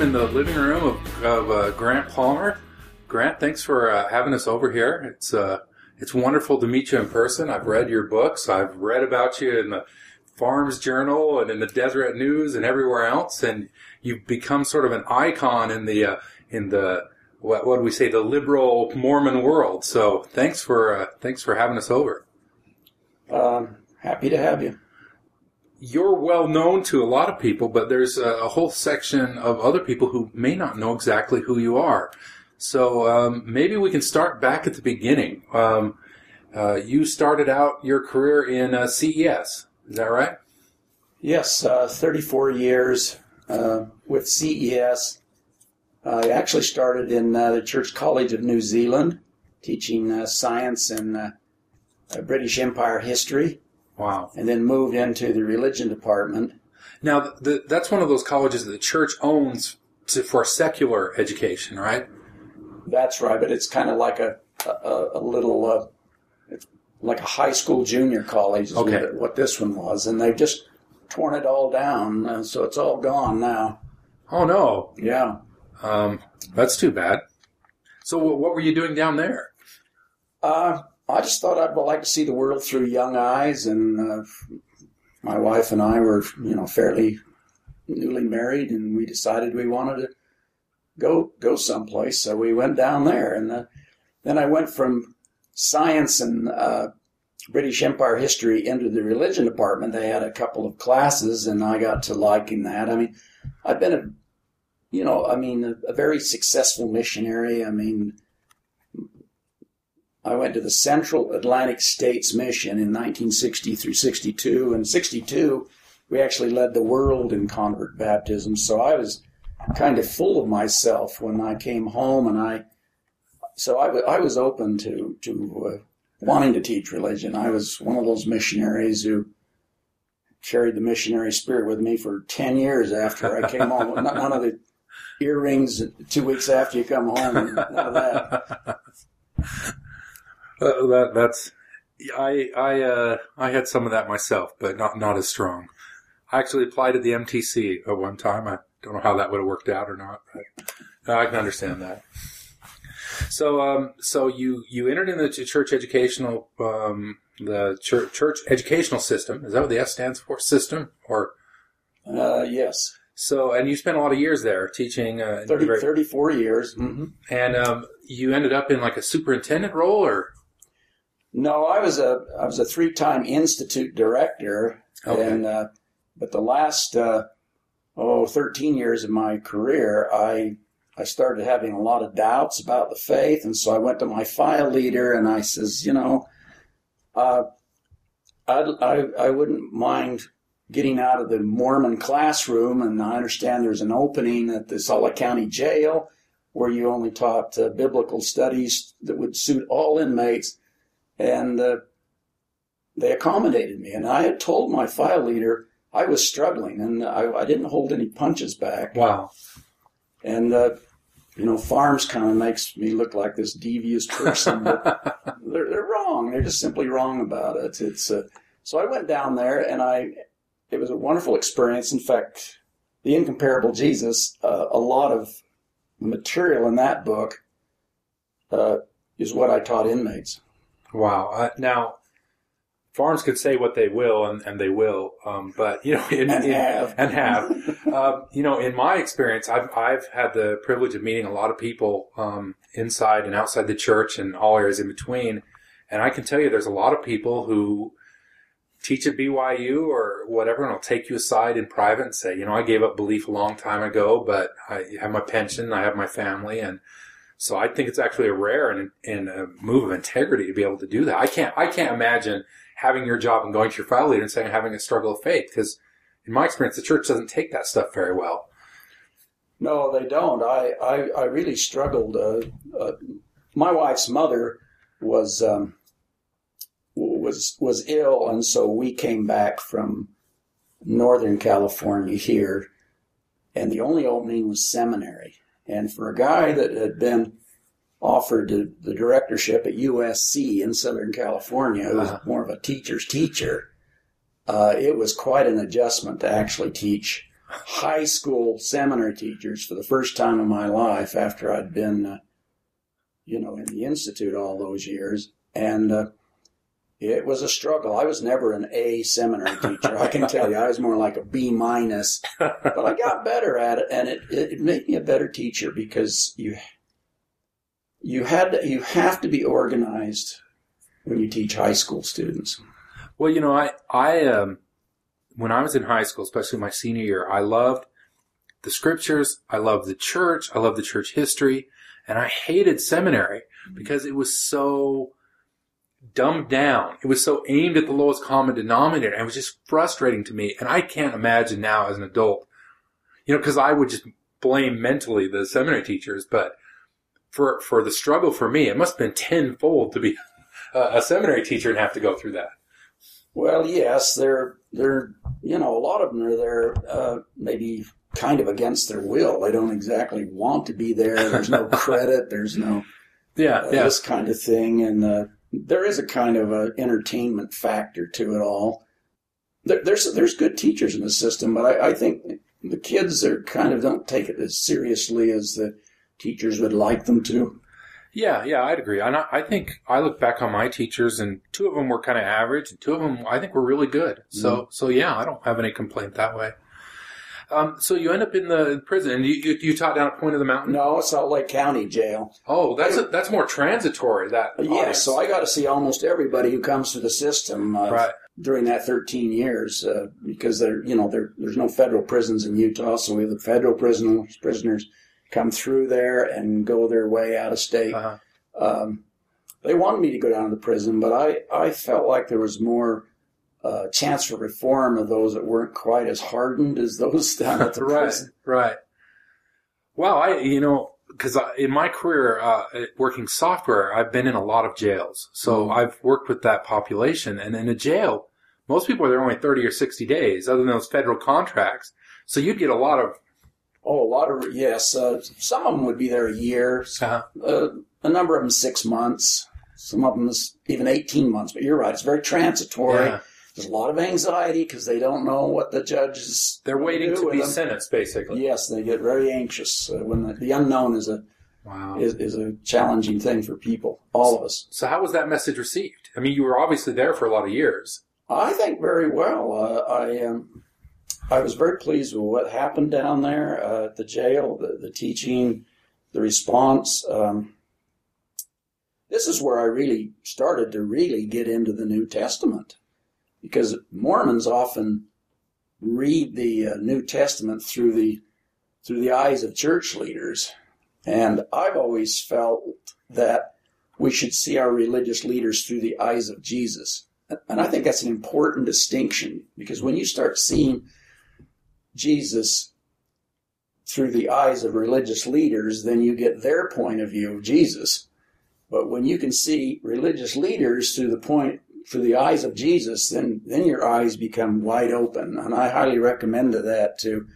in the living room of Grant Palmer. Grant, thanks for having us over here. It's wonderful to meet you in person. I've read your books. I've read about you in the Farms Journal and in the Deseret News and everywhere else, and you've become sort of an icon in the what do we say, the liberal Mormon world. So thanks for having us over. Happy to have you. You're well known to a lot of people, but there's a whole section of other people who may not know exactly who you are. So maybe we can start back at the beginning. You started out your career in CES. Is that right? Yes, 34 years with CES. I actually started in the Church College of New Zealand, teaching science and British Empire history. Wow. And then moved into the religion department. Now, that's one of those colleges that the church owns for secular education, right? That's right, but it's kind of like a little, like a high school junior college is what this one was. And they've just torn it all down, so it's all gone now. Oh, no. Yeah. That's too bad. So what were you doing down there? I just thought I'd like to see the world through young eyes, and my wife and I were, fairly newly married, and we decided we wanted to go someplace, so we went down there, and then I went from science and British Empire history into the religion department. They had a couple of classes, and I got to liking that. I mean, I've been a very successful missionary. I mean, I went to the Central Atlantic States Mission in 1960 through 62. In 62, we actually led the world in convert baptism. So I was kind of full of myself when I came home, and I was open to wanting to teach religion. I was one of those missionaries who carried the missionary spirit with me for 10 years after I came home. None of the earrings 2 weeks after you come home, and none of that. I had some of that myself, but not as strong. I actually applied at the MTC at one time. I don't know how that would have worked out or not, but I can understand that. So you entered in the church educational the church educational system. Is that what the S stands for? System or? Yes. So, and you spent a lot of years there teaching. 34 years. Mm-hmm. And you ended up in like a superintendent role, or? No, I was a 3-time institute director, and but the last 13 years of my career, I started having a lot of doubts about the faith, and so I went to my file leader and I says, I wouldn't mind getting out of the Mormon classroom, and I understand there's an opening at the Salt Lake County Jail where you only taught biblical studies that would suit all inmates. And they accommodated me. And I had told my file leader I was struggling, and I didn't hold any punches back. Wow. And, Farms kind of makes me look like this devious person. But they're wrong. They're just simply wrong about it. So I went down there, and it was a wonderful experience. In fact, The Incomparable Jesus, a lot of material in that book is what I taught inmates. Wow. Now, farms could say what they will, and they will, but, in my experience, I've had the privilege of meeting a lot of people inside and outside the church and all areas in between, and I can tell you there's a lot of people who teach at BYU or whatever, and will take you aside in private and say, I gave up belief a long time ago, but I have my pension, I have my family, and so I think it's actually a rare and a move of integrity to be able to do that. I can't imagine having your job and going to your file leader and saying having a struggle of faith, because in my experience, the church doesn't take that stuff very well. No, they don't. I really struggled. My wife's mother was ill, and so we came back from Northern California here, and the only opening was seminary. And for a guy that had been offered the directorship at USC in Southern California, who was more of a teacher's teacher, it was quite an adjustment to actually teach high school seminary teachers for the first time in my life after I'd been, in the Institute all those years. And it was a struggle. I was never an A seminary teacher. I can tell you, I was more like a B minus. But I got better at it, and it made me a better teacher because you have to be organized when you teach high school students. Well, I when I was in high school, especially my senior year, I loved the scriptures, I loved the church, I loved the church history, and I hated seminary because it was so dumbed down. It was so aimed at the lowest common denominator. And it was just frustrating to me. And I can't imagine now as an adult, because I would just blame mentally the seminary teachers, but for the struggle for me, it must have been tenfold to be a seminary teacher and have to go through that. Well, yes, they're a lot of them are there maybe kind of against their will. They don't exactly want to be there. There's no credit. There's no this kind of thing. And there is a kind of a entertainment factor to it all. There's good teachers in the system, but I think the kids are don't take it as seriously as the teachers would like them to. Yeah, I'd agree. And I think I look back on my teachers, and two of them were kind of average, and two of them I think were really good. So yeah, I don't have any complaint that way. So you end up in the prison, and you taught down at Point of the Mountain? No, Salt Lake County Jail. Oh, that's more transitory. Yes, so I got to see almost everybody who comes through the system during that 13 years because there's no federal prisons in Utah, so we have the federal prisoners come through there and go their way out of state. Uh-huh. They wanted me to go down to the prison, but I felt like there was more chance for reform of those that weren't quite as hardened as those down at the prison. Right. Well, because in my career working software, I've been in a lot of jails. So I've worked with that population. And in a jail, most people are there only 30 or 60 days, other than those federal contracts. So you'd get a lot of... yes. Some of them would be there a year. Uh-huh. A number of them 6 months. Some of them is even 18 months. But you're right. It's very transitory. Yeah. There's a lot of anxiety because they don't know what the judge is. They're waiting to be sentenced, basically. Yes, they get very anxious when the unknown is a challenging thing for people, all of us. So how was that message received? I mean, you were obviously there for a lot of years. I think very well. I was very pleased with what happened down there at the jail, the teaching, the response. This is where I really started to get into the New Testament, because Mormons often read the New Testament through the eyes of church leaders, and I've always felt that we should see our religious leaders through the eyes of Jesus. And I think that's an important distinction, because when you start seeing Jesus through the eyes of religious leaders, then you get their point of view of Jesus. But when you can see religious leaders through the eyes of Jesus, then your eyes become wide open. And I highly recommend that to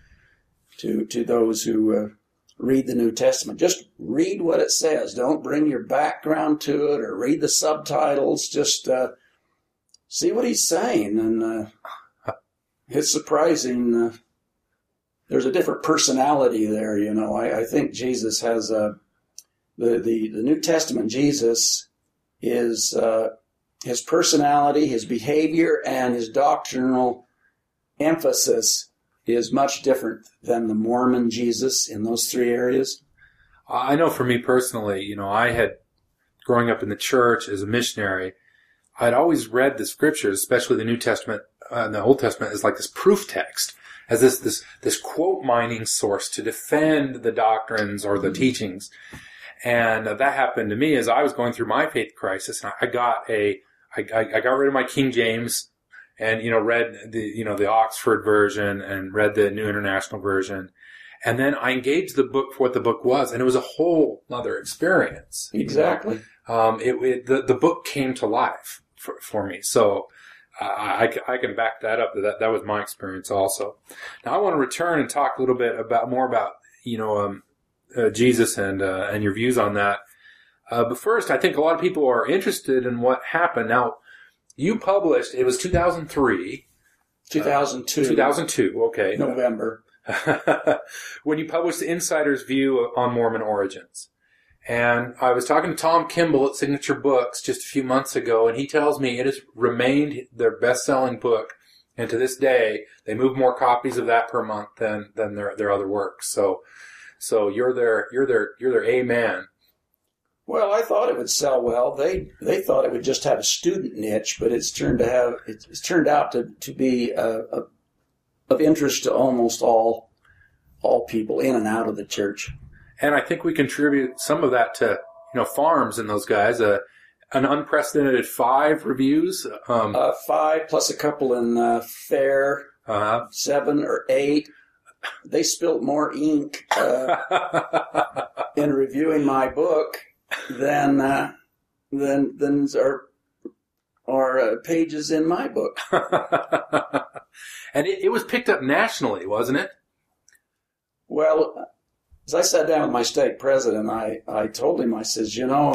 those who read the New Testament. Just read what it says. Don't bring your background to it or read the subtitles. Just see what he's saying. And it's surprising. There's a different personality there, I think Jesus has the New Testament Jesus is his personality, his behavior, and his doctrinal emphasis is much different than the Mormon Jesus in those three areas. I know for me personally, I had, growing up in the church as a missionary, I'd always read the scriptures, especially the New Testament and the Old Testament, as like this proof text, as this quote mining source to defend the doctrines or the teachings. And that happened to me as I was going through my faith crisis. And I got rid of my King James and, read the Oxford version and read the New International Version. And then I engaged the book for what the book was. And it was a whole other experience. Exactly. The book came to life for me. So I can back that up. That was my experience also. Now I want to return and talk a little bit more about Jesus and your views on that. But first, I think a lot of people are interested in what happened. Now, you published, it was 2003. 2002. 2002, okay. November. when you published the Insider's View on Mormon Origins. And I was talking to Tom Kimball at Signature Books just a few months ago, and he tells me it has remained their best-selling book. And to this day, they move more copies of that per month than their other works. So you're their amen. Well, I thought it would sell well. They thought it would just have a student niche, but it's turned out to be of interest to almost all people in and out of the church. And I think we contribute some of that to Farms and those guys. An unprecedented 5 reviews. 5 plus a couple in Fair, 7 or 8. They spilled more ink in reviewing my book than are pages in my book. And it was picked up nationally, wasn't it? Well, as I sat down with my stake president, I told him, I says,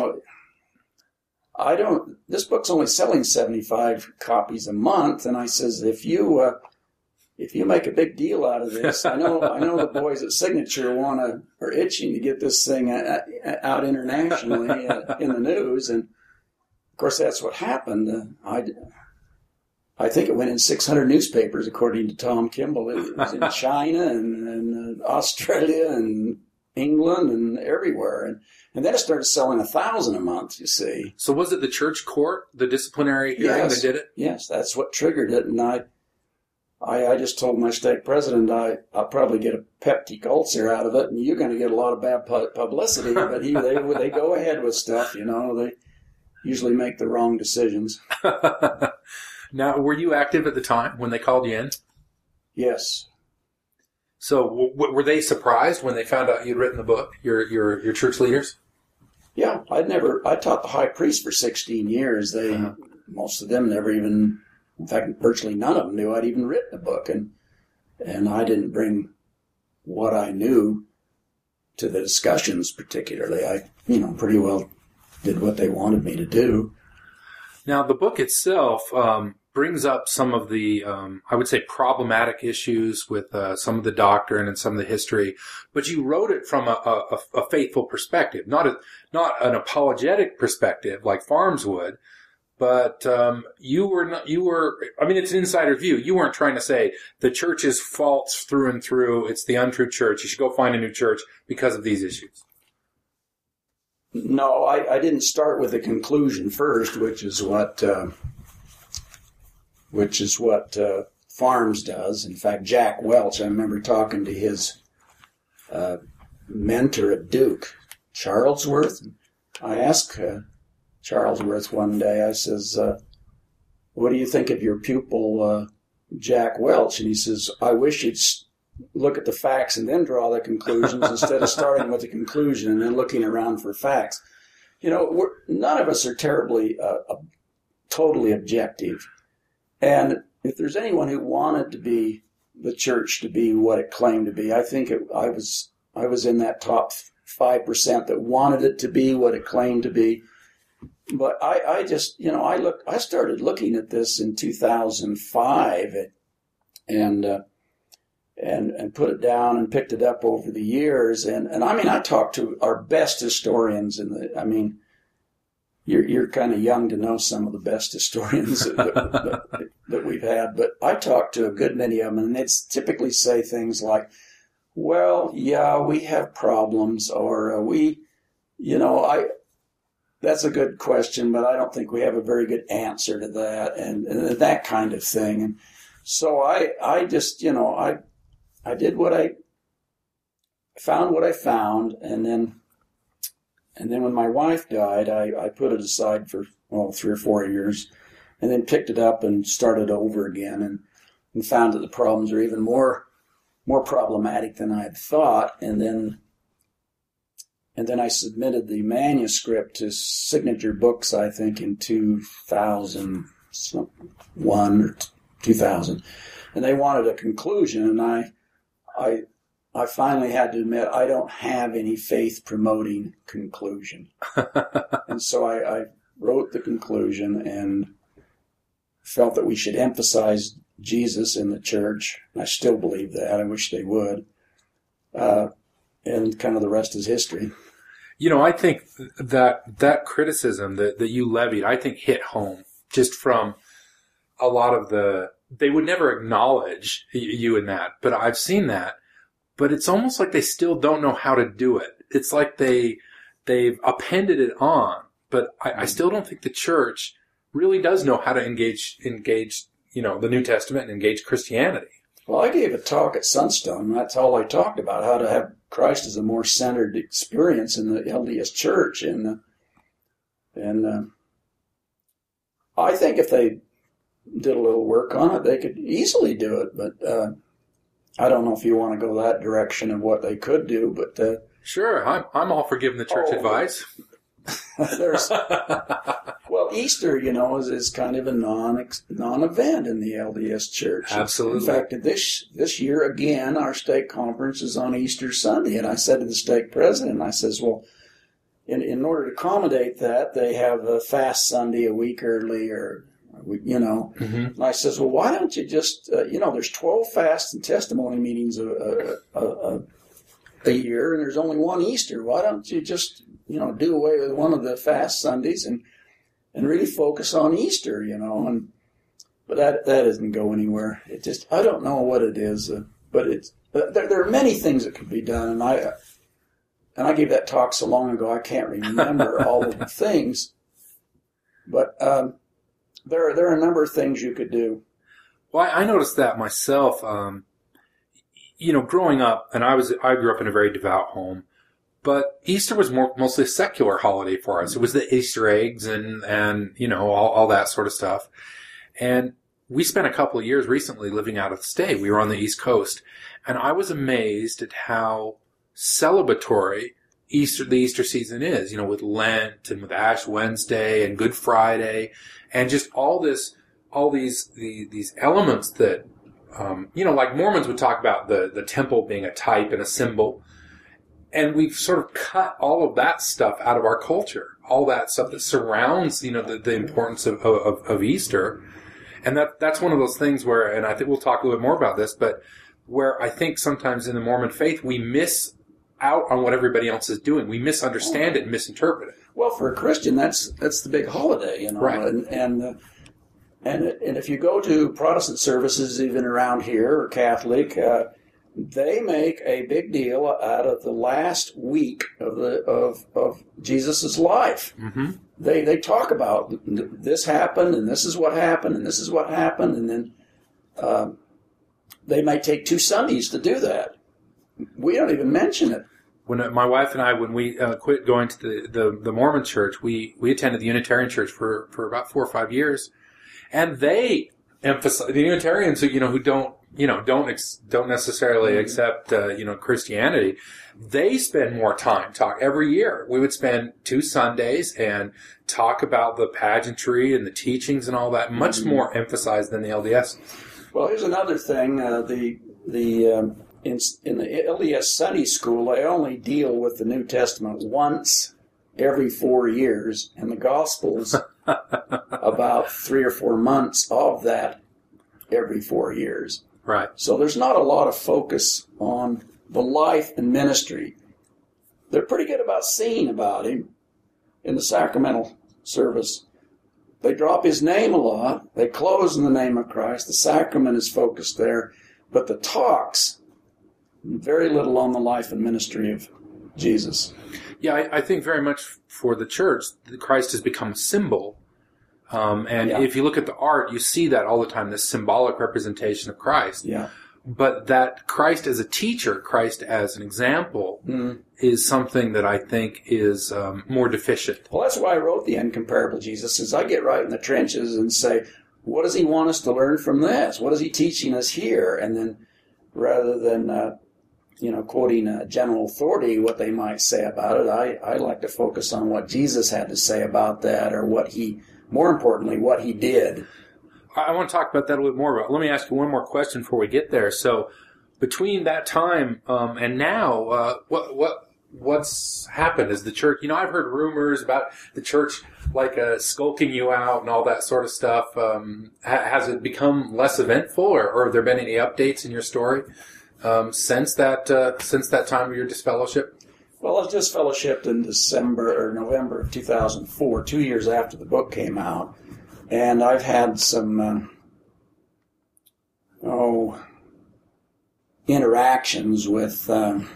this book's only selling 75 copies a month, and I says, if you make a big deal out of this, I know the boys at Signature are itching to get this thing out internationally in the news, and of course that's what happened. I think it went in 600 newspapers, according to Tom Kimball. It was in China and Australia and England and everywhere, and then it started selling 1,000 a month. You see. So was it the church court, the disciplinary hearing that did it? Yes, that's what triggered it, and I just told my stake president I'll probably get a peptic ulcer out of it, and you're going to get a lot of bad publicity. But they go ahead with stuff, They usually make the wrong decisions. Now, were you active at the time when they called you in? Yes. So were they surprised when they found out you'd written the book? Your church leaders? Yeah, I taught the high priest for 16 years. Most of them never even. In fact, virtually none of them knew I'd even written a book, and I didn't bring what I knew to the discussions particularly. I, pretty well did what they wanted me to do. Now, the book itself brings up some of the, I would say, problematic issues with some of the doctrine and some of the history, but you wrote it from a faithful perspective, not an apologetic perspective like Farms would. But you were. I mean, it's an insider view. You weren't trying to say the church is false through and through. It's the untrue church. You should go find a new church because of these issues. No, I didn't start with a conclusion first, which is what Farms does. In fact, Jack Welch. I remember talking to his mentor at Duke, Charlesworth. I asked Charlesworth one day, I says, what do you think of your pupil, Jack Welch? And he says, I wish you'd look at the facts and then draw the conclusions instead of starting with the conclusion and then looking around for facts. None of us are terribly, totally objective. And if there's anyone who wanted the church to be what it claimed to be, I think I was in that top 5% that wanted it to be what it claimed to be. But I just, I started looking at this in 2005 and put it down and picked it up over the years. And I mean, I talked to our best historians you're kind of young to know some of the best historians that we've had, but I talked to a good many of them, and they'd typically say things like, well, yeah, we have problems, or that's a good question, but I don't think we have a very good answer to that, and that kind of thing. And so I just, I did what I found, and then when my wife died, I put it aside for 3 or 4 years, and then picked it up and started over again, and found that the problems are even more problematic than I had thought, and then I submitted the manuscript to Signature Books, I think, in 2001 or 2000. And they wanted a conclusion, and I finally had to admit I don't have any faith-promoting conclusion. And so I wrote the conclusion and felt that we should emphasize Jesus in the church. I still believe that. I wish they would. And kind of the rest is history. I think that criticism that you levied, I think hit home just from a lot of they would never acknowledge you in that, but I've seen that. But it's almost like they still don't know how to do it. It's like they've appended it on, but I still don't think the church really does know how to engage, the New Testament and engage Christianity. Well, I gave a talk at Sunstone. That's all I talked about, how to have Christ as a more centered experience in the LDS Church. And I think if they did a little work on it, they could easily do it. But I don't know if you want to go that direction of what they could do. But sure, I'm all for giving the church advice. Well, Easter, is kind of a non-event in the LDS Church. Absolutely. In fact, this year again, our stake conference is on Easter Sunday, and I said to the stake president, I says, well, in order to accommodate that, they have a fast Sunday a week early, Mm-hmm. And I says, well, why don't you just, there's 12 fast and testimony meetings a year, and there's only one Easter. Why don't you just do away with one of the fast Sundays and really focus on Easter, but that doesn't go anywhere. It just, I don't know what it is, but there are many things that could be done, and I gave that talk so long ago I can't remember all of the things, but there are a number of things you could do. Well, I noticed that myself. Growing up, and I grew up in a very devout home. But Easter was mostly a secular holiday for us. It was the Easter eggs and all that sort of stuff. And we spent a couple of years recently living out of the state. We were on the East Coast. And I was amazed at how celebratory the Easter season is, with Lent and with Ash Wednesday and Good Friday and just all these elements that, like Mormons would talk about the temple being a type and a symbol. And we've sort of cut all of that stuff out of our culture, all that stuff that surrounds, the importance of Easter. And that's one of those things where, and I think we'll talk a little bit more about this, but where I think sometimes in the Mormon faith, we miss out on what everybody else is doing. We misunderstand it and misinterpret it. Well, for a Christian, that's the big holiday, Right. And if you go to Protestant services, even around here, or Catholic, they make a big deal out of the last week of Jesus' life. Mm-hmm. They talk about this happened, and this is what happened, and this is what happened, and then they might take 2 Sundays to do that. We don't even mention it. When my wife and I, when we quit going to the Mormon church, we attended the Unitarian church for about 4 or 5 years, and they emphasize the Unitarians who don't necessarily accept Christianity. They spend more time every year. We would spend 2 Sundays and talk about the pageantry and the teachings and all that, much more emphasized than the LDS. Well, here's another thing. In the LDS Sunday School, they only deal with the New Testament once every 4 years, and the Gospels about 3 or 4 months of that every 4 years. Right. So there's not a lot of focus on the life and ministry. They're pretty good about singing about him in the sacramental service. They drop his name a lot. They close in the name of Christ. The sacrament is focused there. But the talks, very little on the life and ministry of Jesus. Yeah, I think very much for the church, Christ has become a symbol. If you look at the art, you see that all the time, this symbolic representation of Christ. Yeah. But that Christ as a teacher, Christ as an example, is something that I think is more deficient. Well, that's why I wrote The Incomparable Jesus, is I get right in the trenches and say, what does he want us to learn from this? What is he teaching us here? And then rather than quoting a general authority, what they might say about it, I like to focus on what Jesus had to say about that, or more importantly, what he did. I want to talk about that a little bit more. But let me ask you one more question before we get there. So, between that time and now, what what's happened? Is the church, I've heard rumors about the church like skulking you out and all that sort of stuff. Has it become less eventful, or have there been any updates in your story since that time of your disfellowship? Well, I was disfellowshipped in November of 2004, 2 years after the book came out. And I've had some, interactions with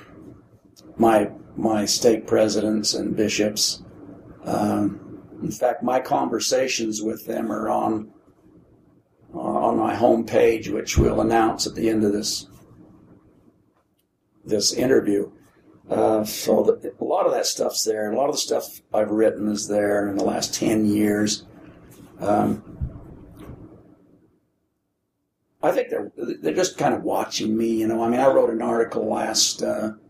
my stake presidents and bishops. In fact, my conversations with them are on my homepage, which we'll announce at the end of this interview. So a lot of that stuff's there. A lot of the stuff I've written is there in the last 10 years. I think they're just kind of watching me, I wrote an article last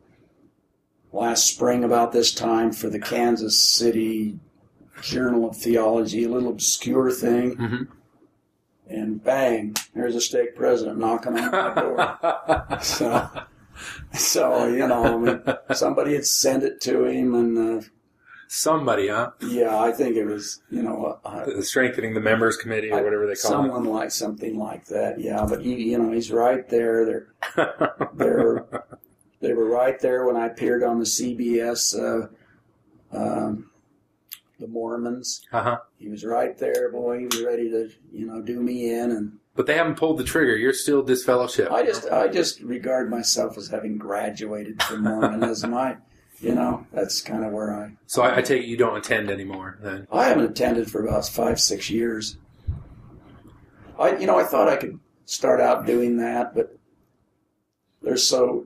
spring about this time for the Kansas City Journal of Theology, a little obscure thing. Mm-hmm. And bang, there's a stake president knocking on my door. So somebody had sent it to him, and somebody, huh? Yeah, I think it was, strengthening the members committee or whatever they call it. Something like that. Yeah, but he's right there. They were right there when I appeared on the CBS, the Mormons. Uh-huh. He was right there, boy. He was ready to, do me in. But they haven't pulled the trigger. You're still disfellowshipped. I just regard myself as having graduated from Mormonism. That's kind of where I... So I take it you don't attend anymore, then? I haven't attended for about 5-6 years. I thought I could start out doing that, but there's so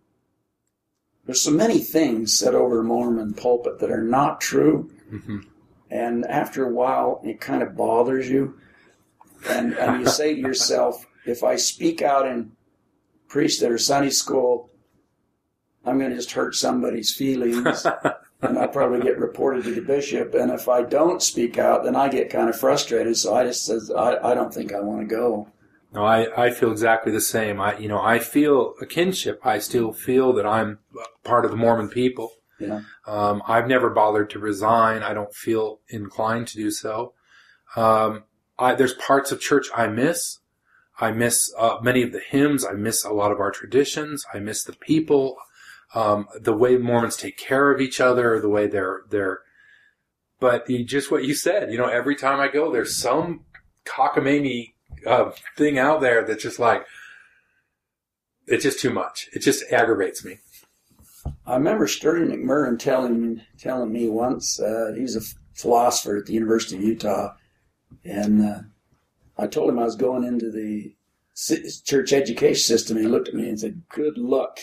many things said over Mormon pulpit that are not true, mm-hmm. and after a while, it kind of bothers you, and you say to yourself, if I speak out in priesthood or Sunday school, I'm going to just hurt somebody's feelings, and I'll probably get reported to the bishop. And if I don't speak out, then I get kind of frustrated. So I just says, I don't think I want to go. No, I feel exactly the same. I feel a kinship. I still feel that I'm part of the Mormon people. Yeah. I've never bothered to resign. I don't feel inclined to do so. There's parts of church I miss. I miss many of the hymns. I miss a lot of our traditions. I miss the people. The way Mormons take care of each other, the way but just what you said, every time I go, there's some cockamamie thing out there that's just like, it's just too much. It just aggravates me. I remember Sturdy McMurrin telling me once, he's a philosopher at the University of Utah, and I told him I was going into the church education system, and he looked at me and said, "Good luck,"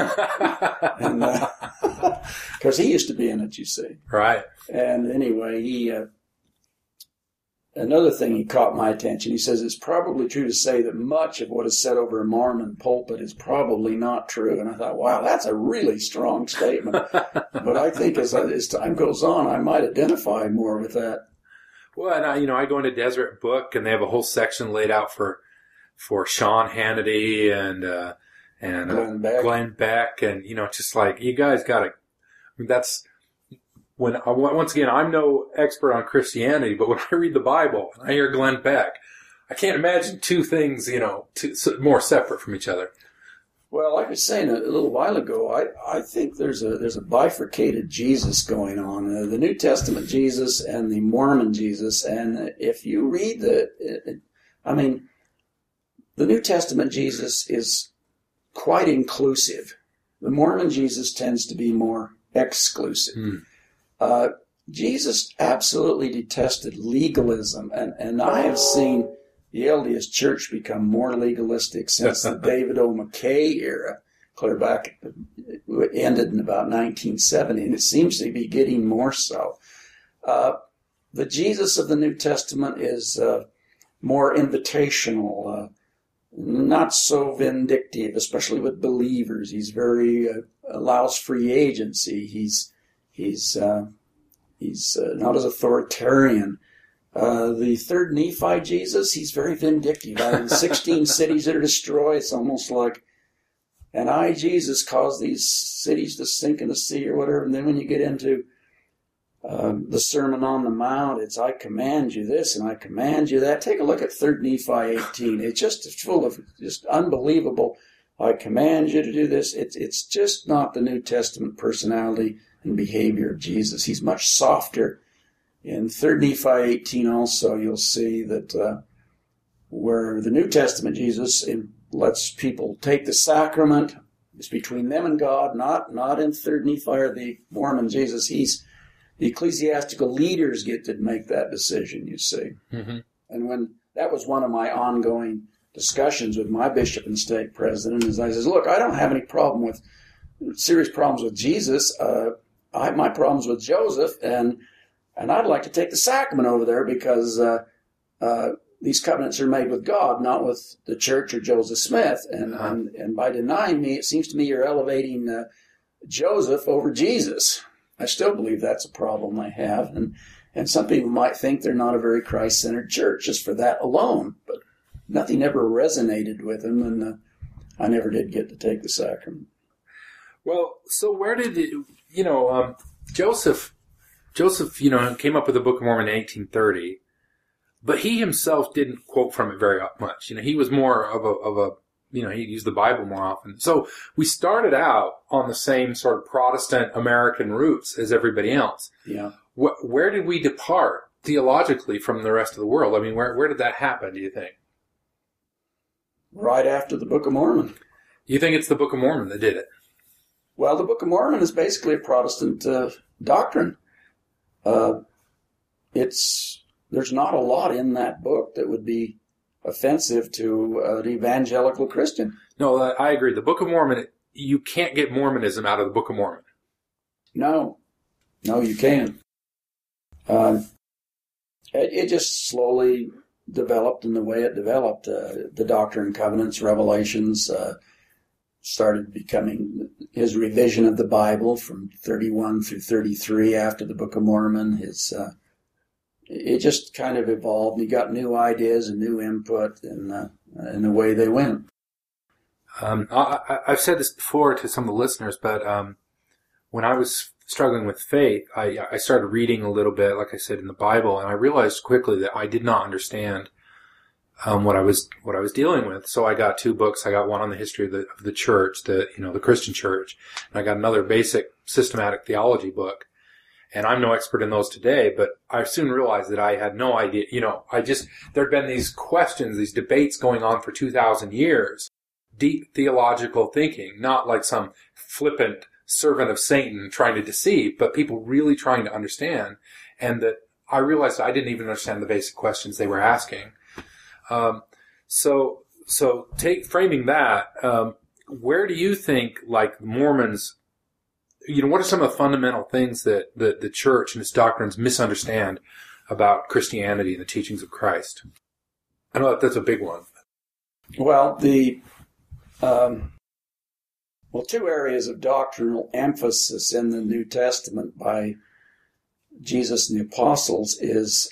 and because he used to be in it, you see. Right. And anyway, another thing he caught my attention. He says it's probably true to say that much of what is said over a Mormon pulpit is probably not true. And I thought, wow, that's a really strong statement. But I think as time goes on, I might identify more with that. Well, and I go into Deseret Book, and they have a whole section laid out for Sean Hannity and Glenn Beck, and just like, you guys got to. That's when once again, I'm no expert on Christianity, but when I read the Bible and I hear Glenn Beck, I can't imagine two things more separate from each other. Well, like I was saying a little while ago, I think there's a bifurcated Jesus going on, the New Testament Jesus and the Mormon Jesus, and if you read the New Testament Jesus is quite inclusive. The Mormon Jesus tends to be more exclusive. Jesus absolutely detested legalism, and I have seen the LDS Church become more legalistic since the David O. McKay era, clear back, it ended in about 1970, and it seems to be getting more so. The Jesus of the New Testament is more invitational, not so vindictive, especially with believers. He's very allows free agency. He's not as authoritarian. The third Nephi Jesus, he's very vindictive. 16 cities that are destroyed. It's almost like and I, Jesus, caused these cities to sink in the sea or whatever. And then when you get into the Sermon on the Mount, it's I command you this and I command you that. Take a look at 3 Nephi 18. It's just full of just unbelievable, I command you to do this. It's just not the New Testament personality and behavior of Jesus. He's much softer. In 3 Nephi 18 also, you'll see that where the New Testament Jesus lets people take the sacrament, it's between them and God, not in 3 Nephi or the Mormon Jesus. The ecclesiastical leaders get to make that decision, you see. Mm-hmm. And when that was one of my ongoing discussions with my bishop and stake president, is I says, look, I don't have any serious problems with Jesus. I have my problems with Joseph, and I'd like to take the sacrament over there because these covenants are made with God, not with the church or Joseph Smith. And by denying me, it seems to me you're elevating Joseph over Jesus. I still believe that's a problem I have. And some people might think they're not a very Christ-centered church just for that alone. But nothing ever resonated with them, and I never did get to take the sacrament. Well, so where did Joseph, came up with the Book of Mormon in 1830, but he himself didn't quote from it very much. He was more of a he used the Bible more often. So we started out on the same sort of Protestant American roots as everybody else. Yeah. Where did we depart theologically from the rest of the world? I mean, where did that happen, do you think? Right after the Book of Mormon. You think it's the Book of Mormon that did it? Well, the Book of Mormon is basically a Protestant doctrine. There's not a lot in that book that would be offensive to an evangelical Christian. No, I agree. The Book of Mormon, you can't get Mormonism out of the Book of Mormon. No, you can't. It just slowly developed in the way it developed. The Doctrine and Covenants, Revelations, started becoming his revision of the Bible from 31 through 33 after the Book of Mormon. It just kind of evolved. He got new ideas and new input in the way they went. I've said this before to some of the listeners, but when I was struggling with faith, I started reading a little bit, like I said, in the Bible, and I realized quickly that I did not understand what I was dealing with. So I got 2 books. I got one on the history of the church, the Christian church, and I got another basic systematic theology book. And I'm no expert in those today, but I soon realized that I had no idea. There'd been these questions, these debates going on for 2,000 years. Deep theological thinking, not like some flippant servant of Satan trying to deceive, but people really trying to understand. And that I realized I didn't even understand the basic questions they were asking. So framing that, where do you think, like, Mormons, what are some of the fundamental things that the church and its doctrines misunderstand about Christianity and the teachings of Christ? I know that's a big one. Well, 2 areas of doctrinal emphasis in the New Testament by Jesus and the apostles is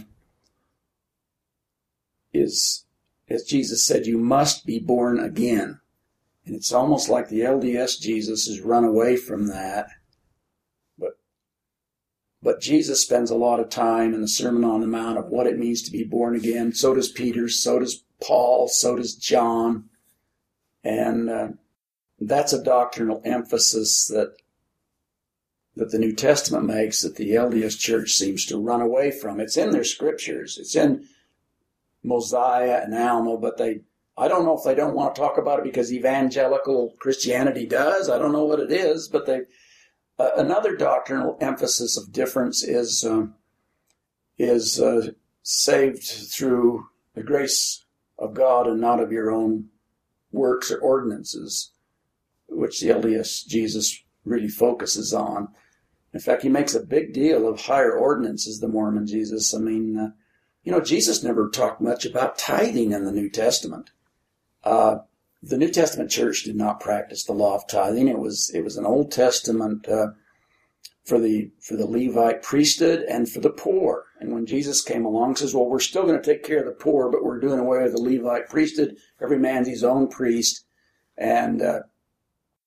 as Jesus said, you must be born again. And it's almost like the LDS Jesus has run away from that. But Jesus spends a lot of time in the Sermon on the Mount of what it means to be born again. So does Peter, so does Paul, so does John. And that's a doctrinal emphasis that the New Testament makes that the LDS Church seems to run away from. It's in their scriptures. It's in Mosiah and Alma, but I don't know if they don't want to talk about it because evangelical Christianity does. I don't know what it is, but another doctrinal emphasis of difference is saved through the grace of God and not of your own works or ordinances, which the LDS Jesus really focuses on. In fact, he makes a big deal of higher ordinances, the Mormon Jesus. I mean, Jesus never talked much about tithing in the New Testament. The New Testament church did not practice the law of tithing. It was an Old Testament for the Levite priesthood and for the poor. And when Jesus came along, says, well, we're still going to take care of the poor, but we're doing away with the Levite priesthood. Every man's his own priest. And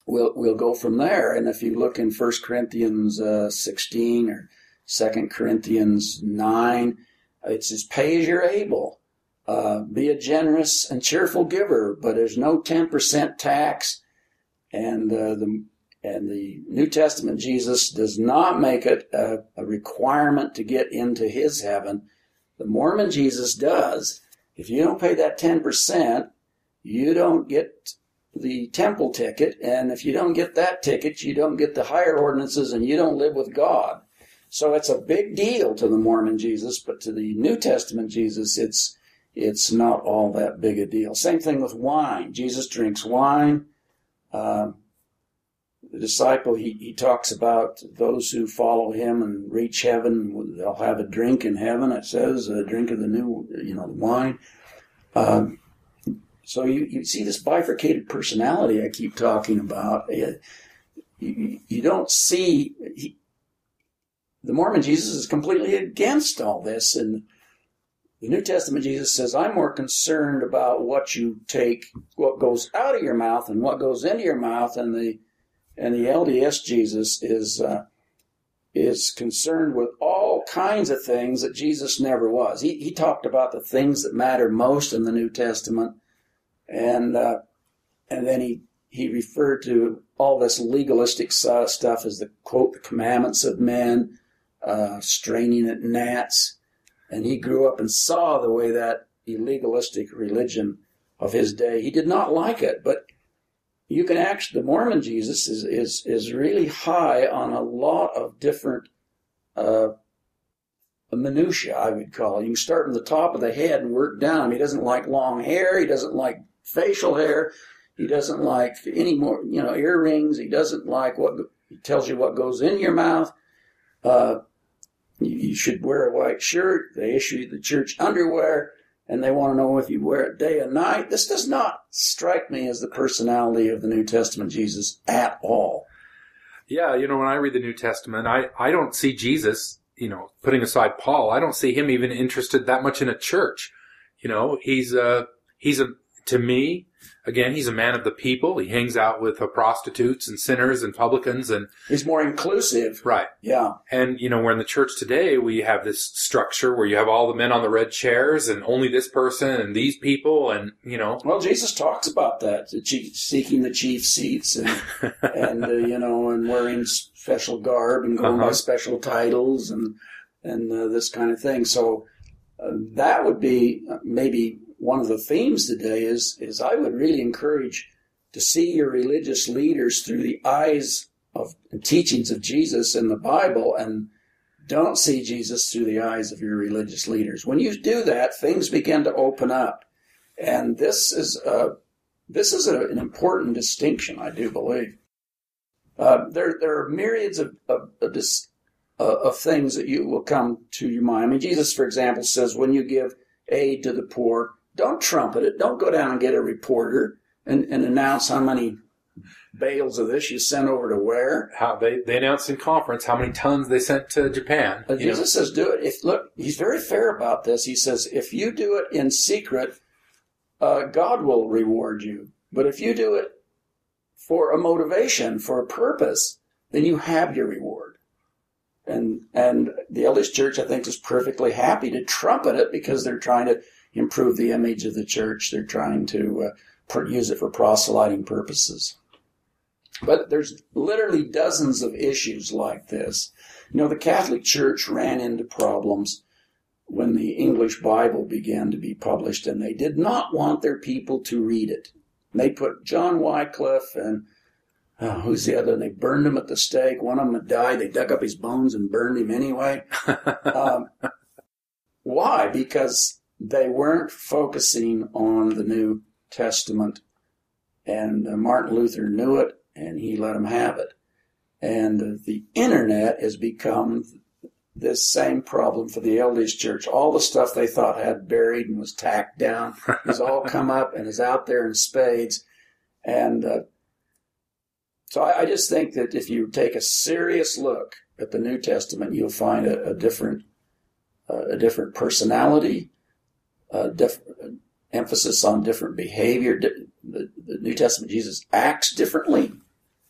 we'll go from there. And if you look in 1 Corinthians 16 or 2 Corinthians 9, it says, pay as you're able. Be a generous and cheerful giver, but there's no 10% tax. And the New Testament Jesus does not make it a requirement to get into his heaven. The Mormon Jesus does. If you don't pay that 10%, you don't get the temple ticket. And if you don't get that ticket, you don't get the higher ordinances and you don't live with God. So it's a big deal to the Mormon Jesus, but to the New Testament Jesus, it's not all that big a deal. Same thing with wine. Jesus drinks wine. The disciple, he talks about those who follow him and reach heaven, they'll have a drink in heaven, it says, a drink of the new, the wine. So you see this bifurcated personality I keep talking about. You don't see... The Mormon Jesus is completely against all this, and the New Testament Jesus says, I'm more concerned about what you take, what goes out of your mouth and what goes into your mouth, and the LDS Jesus is concerned with all kinds of things that Jesus never was. He talked about the things that matter most in the New Testament, and then he referred to all this legalistic stuff as the, quote, the commandments of men, straining at gnats. And he grew up and saw the way that legalistic religion of his day, he did not like it. But you can actually, the Mormon Jesus is really high on a lot of different minutiae, I would call it. You can start from the top of the head and work down. He doesn't like long hair. He doesn't like facial hair. He doesn't like any more, earrings. He doesn't like he tells you what goes in your mouth. You should wear a white shirt. They issue the church underwear, and they want to know if you wear it day and night. This does not strike me as the personality of the New Testament Jesus at all. Yeah, when I read the New Testament, I don't see Jesus, putting aside Paul, I don't see him even interested that much in a church. To me, again, he's a man of the people. He hangs out with prostitutes and sinners and publicans, and he's more inclusive. Right. Yeah. And, where in the church today, we have this structure where you have all the men on the red chairs and only this person and these people and, Well, Jesus talks about that, seeking the chief seats and and wearing special garb and going by special titles and this kind of thing. So that would be maybe one of the themes today is I would really encourage to see your religious leaders through the eyes of and teachings of Jesus in the Bible, and don't see Jesus through the eyes of your religious leaders. When you do that, things begin to open up, and this is an important distinction, I do believe. There are myriads of things that you will come to your mind. I mean, Jesus, for example, says when you give aid to the poor, don't trumpet it. Don't go down and get a reporter and announce how many bales of this you sent over to where. How they announced in conference how many tons they sent to Japan. Jesus says do it. He's very fair about this. He says if you do it in secret, God will reward you. But if you do it for a motivation, for a purpose, then you have your reward. And the LDS Church, I think, is perfectly happy to trumpet it because they're trying to improve the image of the church. They're trying to use it for proselyting purposes. But there's literally dozens of issues like this. The Catholic Church ran into problems when the English Bible began to be published, and they did not want their people to read it. They put John Wycliffe and who's the other? And they burned him at the stake. One of them had died. They dug up his bones and burned him anyway. Why? Because they weren't focusing on the New Testament, and Martin Luther knew it, and he let them have it. And the internet has become this same problem for the LDS Church. All the stuff they thought had buried and was tacked down has all come up and is out there in spades. And so I just think that if you take a serious look at the New Testament, you'll find a different personality, emphasis on different behavior. The New Testament Jesus acts differently.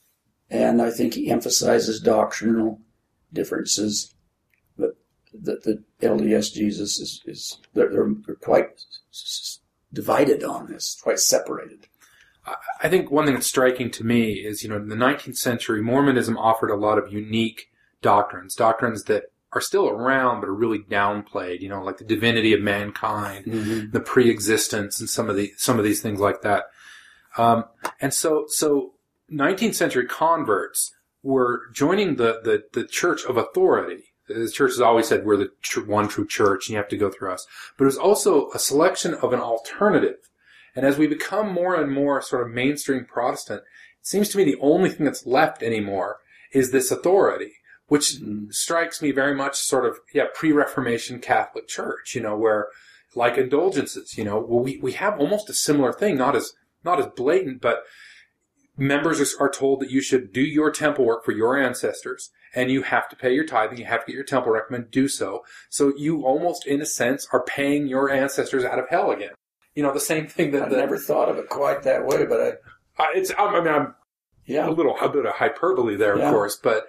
And I think he emphasizes doctrinal differences. But the LDS Jesus they're quite divided on this, quite separated. I think one thing that's striking to me is, in the 19th century, Mormonism offered a lot of unique doctrines that are still around but are really downplayed, like the divinity of mankind, the pre-existence, and some of these things like that. And so 19th century converts were joining the church of authority. The church has always said we're the one true church and you have to go through us. But it was also a selection of an alternative. And as we become more and more sort of mainstream Protestant, it seems to me the only thing that's left anymore is this authority, which strikes me very much sort of, pre-Reformation Catholic Church, where like indulgences, we have almost a similar thing, not as blatant, but members are told that you should do your temple work for your ancestors, and you have to pay your tithing, you have to get your temple recommended, do so. So you almost, in a sense, are paying your ancestors out of hell again. The same thing that... I never thought of it quite that way, but I'm a little bit of hyperbole there, of course, but,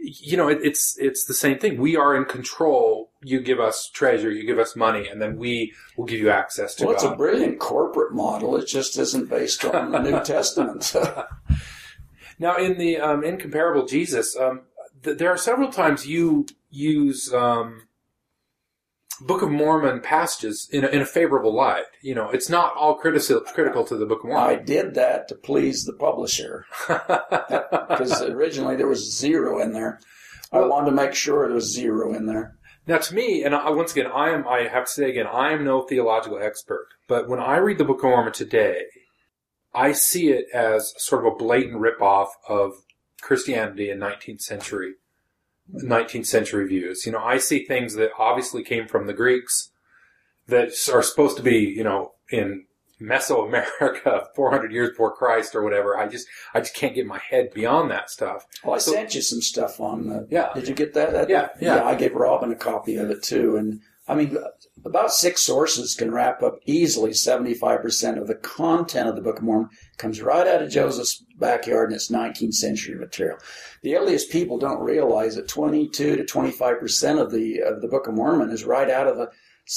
it's the same thing. We are in control. You give us treasure, you give us money, and then we will give you access to God. It's a brilliant corporate model. It just isn't based on the New Testament. Now, in the Incomparable Jesus, there are several times you use Book of Mormon passages in a favorable light. It's not all critical to the Book of Mormon. I did that to please the publisher because originally there was 0 in there. I wanted to make sure there was 0 in there. Now, to me, and once again, I have to say again, I am no theological expert, but when I read the Book of Mormon today, I see it as sort of a blatant ripoff of Christianity in 19th century views. I see things that obviously came from the Greeks that are supposed to be, in Mesoamerica 400 years before Christ or whatever. I just can't get my head beyond that stuff. Well, I sent you some stuff on Did you get that? Yeah. I gave Robin a copy of it too. And I mean, about 6 sources can wrap up easily 75% of the content of the Book of Mormon. Comes right out of Joseph's backyard, and it's 19th century material. The earliest people don't realize that 22 to 25% of the Book of Mormon is right out of the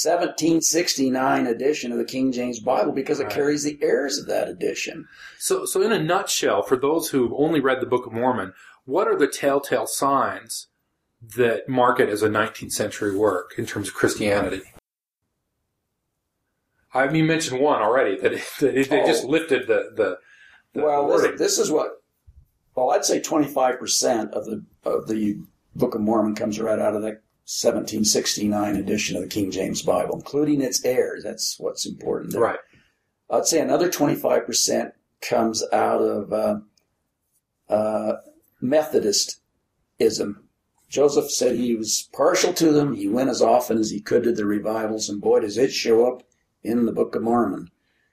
1769 edition of the King James Bible because it carries the heirs of that edition. So in a nutshell, for those who've only read the Book of Mormon, what are the telltale signs that mark it as a 19th century work in terms of Christianity? I mean, you mentioned one already, that they just lifted the wording. This is what, I'd say 25% of the Book of Mormon comes right out of the 1769 edition of the King James Bible, including its heirs. That's what's important there. Right. I'd say another 25% comes out of Methodistism. Joseph said he was partial to them. He went as often as he could to the revivals, and boy, does it show up in the Book of Mormon.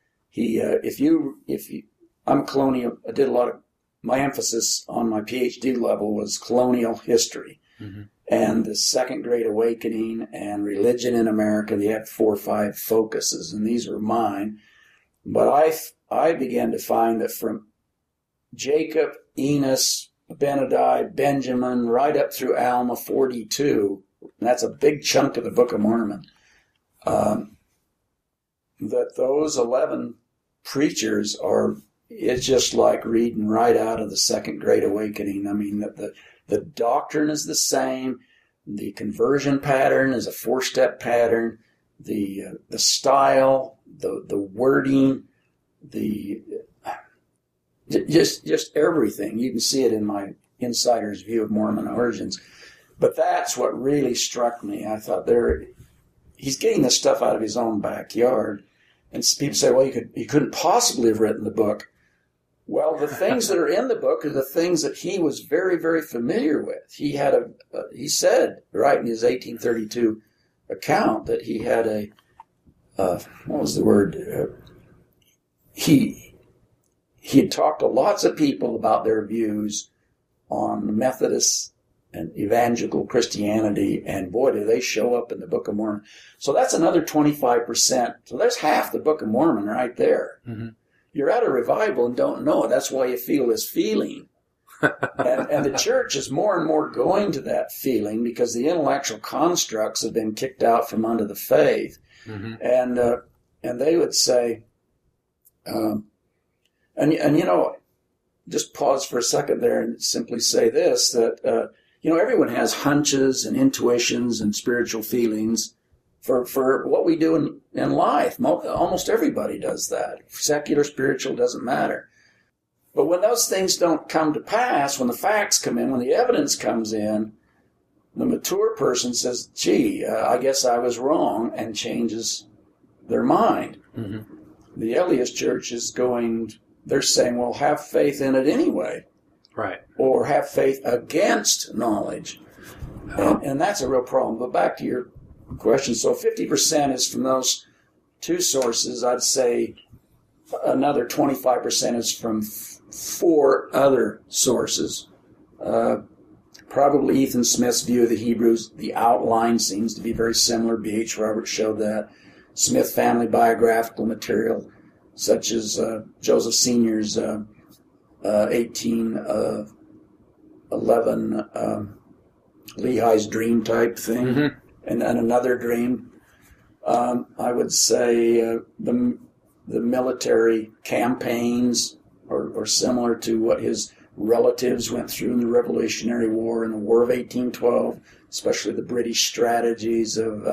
I'm colonial. I did a lot of, my emphasis on my PhD level was colonial history. Mm-hmm. And the Second Great Awakening and religion in America. They had 4 or 5 focuses, and these were mine. But I began to find that from Jacob, Enos, Benadi, Benjamin, right up through Alma 42, and that's a big chunk of the Book of Mormon, that those 11 preachers it's just like reading right out of the Second Great Awakening. I mean, the doctrine is the same. The conversion pattern is a 4-step pattern. The style, the wording, just everything. You can see it in my Insider's View of Mormon Origins. But that's what really struck me. I thought he's getting this stuff out of his own backyard. And people say, well, he couldn't possibly have written the book. Well, the things that are in the book are the things that he was very, very familiar with. He said, right in his 1832 account, that he had what was the word? He had talked to lots of people about their views on Methodist and evangelical Christianity, and boy, do they show up in the Book of Mormon. So that's another 25%. So there's half the Book of Mormon right there. Mm-hmm. You're at a revival and don't know it. That's why you feel this feeling And the church is more and more going to that feeling because the intellectual constructs have been kicked out from under the faith. Mm-hmm. And they would say, and you know, just pause for a second there and simply say this, that, you know, everyone has hunches and intuitions and spiritual feelings for what we do in life. Almost everybody does that. Secular, spiritual, doesn't matter. But when those things don't come to pass, when the facts come in, when the evidence comes in, the mature person says, gee, I guess I was wrong, and changes their mind. Mm-hmm. The LDS Church is they're saying, well, have faith in it anyway. Right. Or have faith against knowledge. And that's a real problem. But back to your question. So 50% is from those two sources. I'd say another 25% is from 4 other sources. Probably Ethan Smith's view of the Hebrews. The outline seems to be very similar. B.H. Roberts showed that. Smith family biographical material, such as Joseph Sr.'s 1811 Lehi's dream type thing, mm-hmm. and another dream. I would say the military campaigns are similar to what his relatives went through in the Revolutionary War and the War of 1812, especially the British strategies of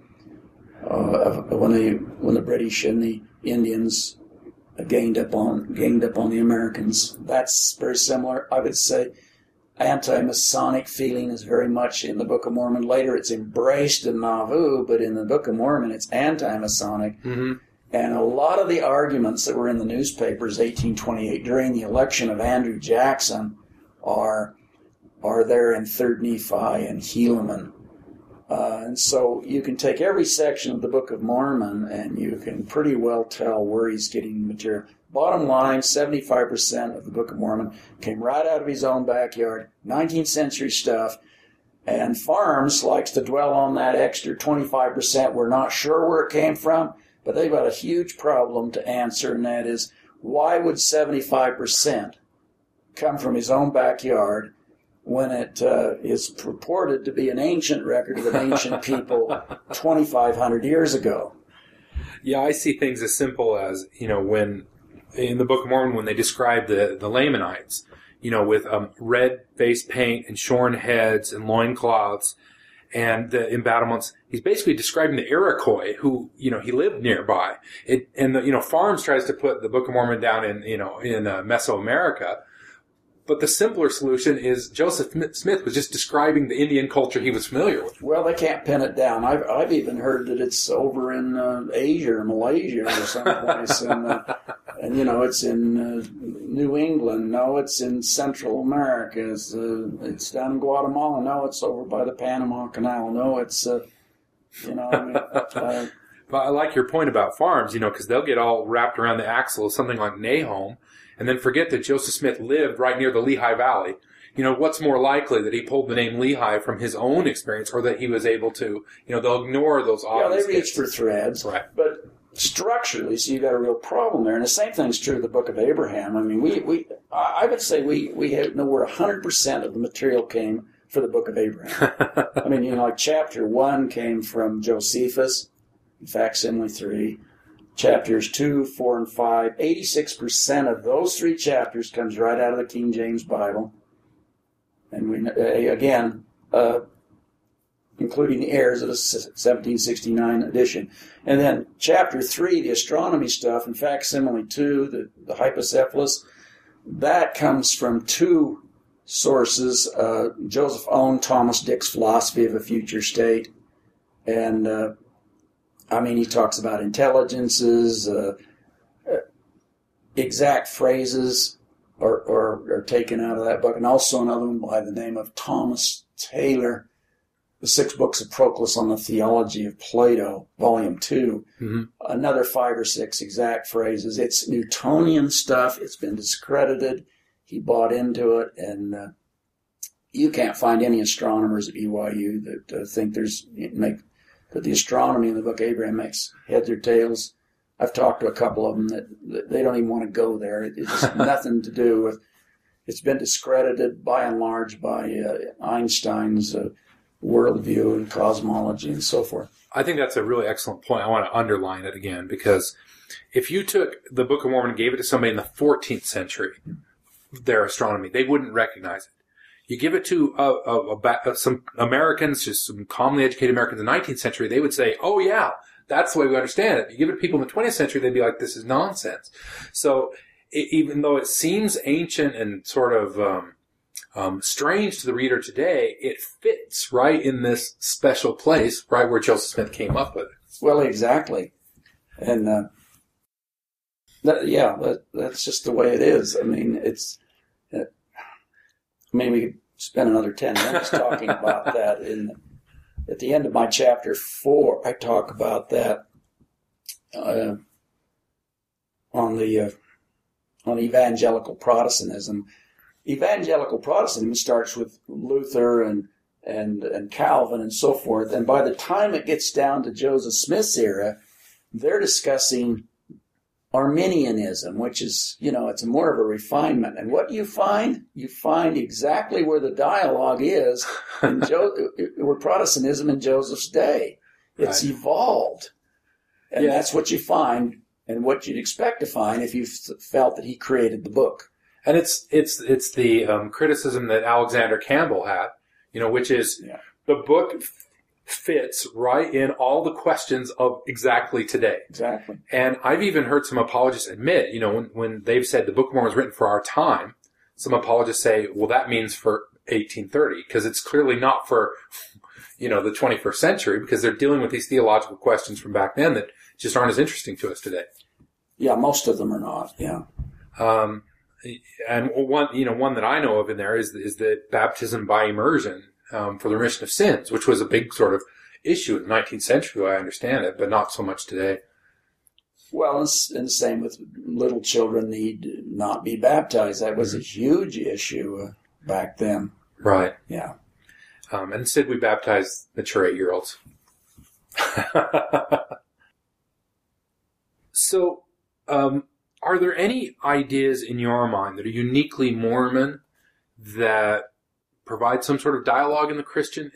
when the British and the Indians gained up on the Americans. That's very similar. I would say anti-Masonic feeling is very much in the Book of Mormon. Later it's embraced in Nauvoo, but in the Book of Mormon it's anti-Masonic. Mm-hmm. And a lot of the arguments that were in the newspapers 1828 during the election of Andrew Jackson are there in 3rd Nephi and Helaman. And so you can take every section of the Book of Mormon and you can pretty well tell where he's getting material. Bottom line, 75% of the Book of Mormon came right out of his own backyard, 19th century stuff. And Farms likes to dwell on that extra 25%. We're not sure where it came from, but they've got a huge problem to answer, and that is, why would 75% come from his own backyard when it is purported to be an ancient record of an ancient people 2,500 years ago? Yeah, I see things as simple as, you know, when in the Book of Mormon, when they describe the Lamanites, you know, with red face paint and shorn heads and loincloths and the embattlements, he's basically describing the Iroquois who, you know, he lived nearby. Farms tries to put the Book of Mormon down in Mesoamerica. But the simpler solution is Joseph Smith was just describing the Indian culture he was familiar with. Well, they can't pin it down. I've even heard that it's over in Asia or Malaysia or someplace, and you know it's in New England. No, it's in Central America. It's down in Guatemala. No, it's over by the Panama Canal. No, it's But I like your point about Farms, you know, because they'll get all wrapped around the axle of something like Nahum, and then forget that Joseph Smith lived right near the Lehigh Valley. You know, what's more likely, that he pulled the name Lehi from his own experience, or that he was able to, you know, they'll ignore those obvious. Yeah, they reach for threads. Right. But structurally, so you've got a real problem there. And the same thing's true of the Book of Abraham. I mean, I would say we know where 100% of the material came for the Book of Abraham. I mean, you know, like chapter 1 came from Josephus, in facsimile 3. Chapters 2, 4, and 5, 86% of those 3 chapters comes right out of the King James Bible. And we, again, including the heirs of the 1769 edition. And then chapter 3, the astronomy stuff, in facsimile 2, the Hypocephalus, that comes from 2 sources. Joseph Owen, Thomas Dick's Philosophy of a Future State, and he talks about intelligences, exact phrases are taken out of that book, and also another one by the name of Thomas Taylor, The 6 Books of Proclus on the Theology of Plato, Volume 2. Mm-hmm. Another 5 or 6 exact phrases. It's Newtonian stuff. It's been discredited. He bought into it, and you can't find any astronomers at BYU that think that the astronomy in the Book of Abraham makes heads or tails. I've talked to a couple of them that they don't even want to go there. It's just nothing to do with, it's been discredited by and large by Einstein's worldview and cosmology and so forth. I think that's a really excellent point. I want to underline it again, because if you took the Book of Mormon and gave it to somebody in the 14th century, their astronomy, they wouldn't recognize it. You give it to some Americans, just some commonly educated Americans in the 19th century, they would say, oh yeah, that's the way we understand it. You give it to people in the 20th century, they'd be like, this is nonsense. So even though it seems ancient and sort of strange to the reader today, it fits right in this special place, right where Joseph Smith came up with it. Well, exactly. And that's just the way it is. I mean, we could spend another 10 minutes talking about that. At the end of my chapter 4, I talk about that on evangelical Protestantism. Evangelical Protestantism starts with Luther and Calvin and so forth, and by the time it gets down to Joseph Smith's era, they're discussing Arminianism, which is, it's more of a refinement. And what do you find? You find exactly where the dialogue is where Protestantism in Joseph's day. It's evolved. And that's what you find and what you'd expect to find if you felt that he created the book. And it's the criticism that Alexander Campbell had, which is the book fits right in all the questions of exactly today. Exactly. And I've even heard some apologists admit, when they've said the Book of Mormon was written for our time, some apologists say, well, that means for 1830, because it's clearly not for, the 21st century, because they're dealing with these theological questions from back then that just aren't as interesting to us today. Yeah, most of them are not, yeah. And one that I know of in there is the baptism by immersion for the remission of sins, which was a big sort of issue in the 19th century, I understand it, but not so much today. Well, and the same with little children need not be baptized. That was a huge issue back then. Right. Yeah. And instead we baptize mature 8-year-olds. So, are there any ideas in your mind that are uniquely Mormon that provide some sort of dialogue in the Christian?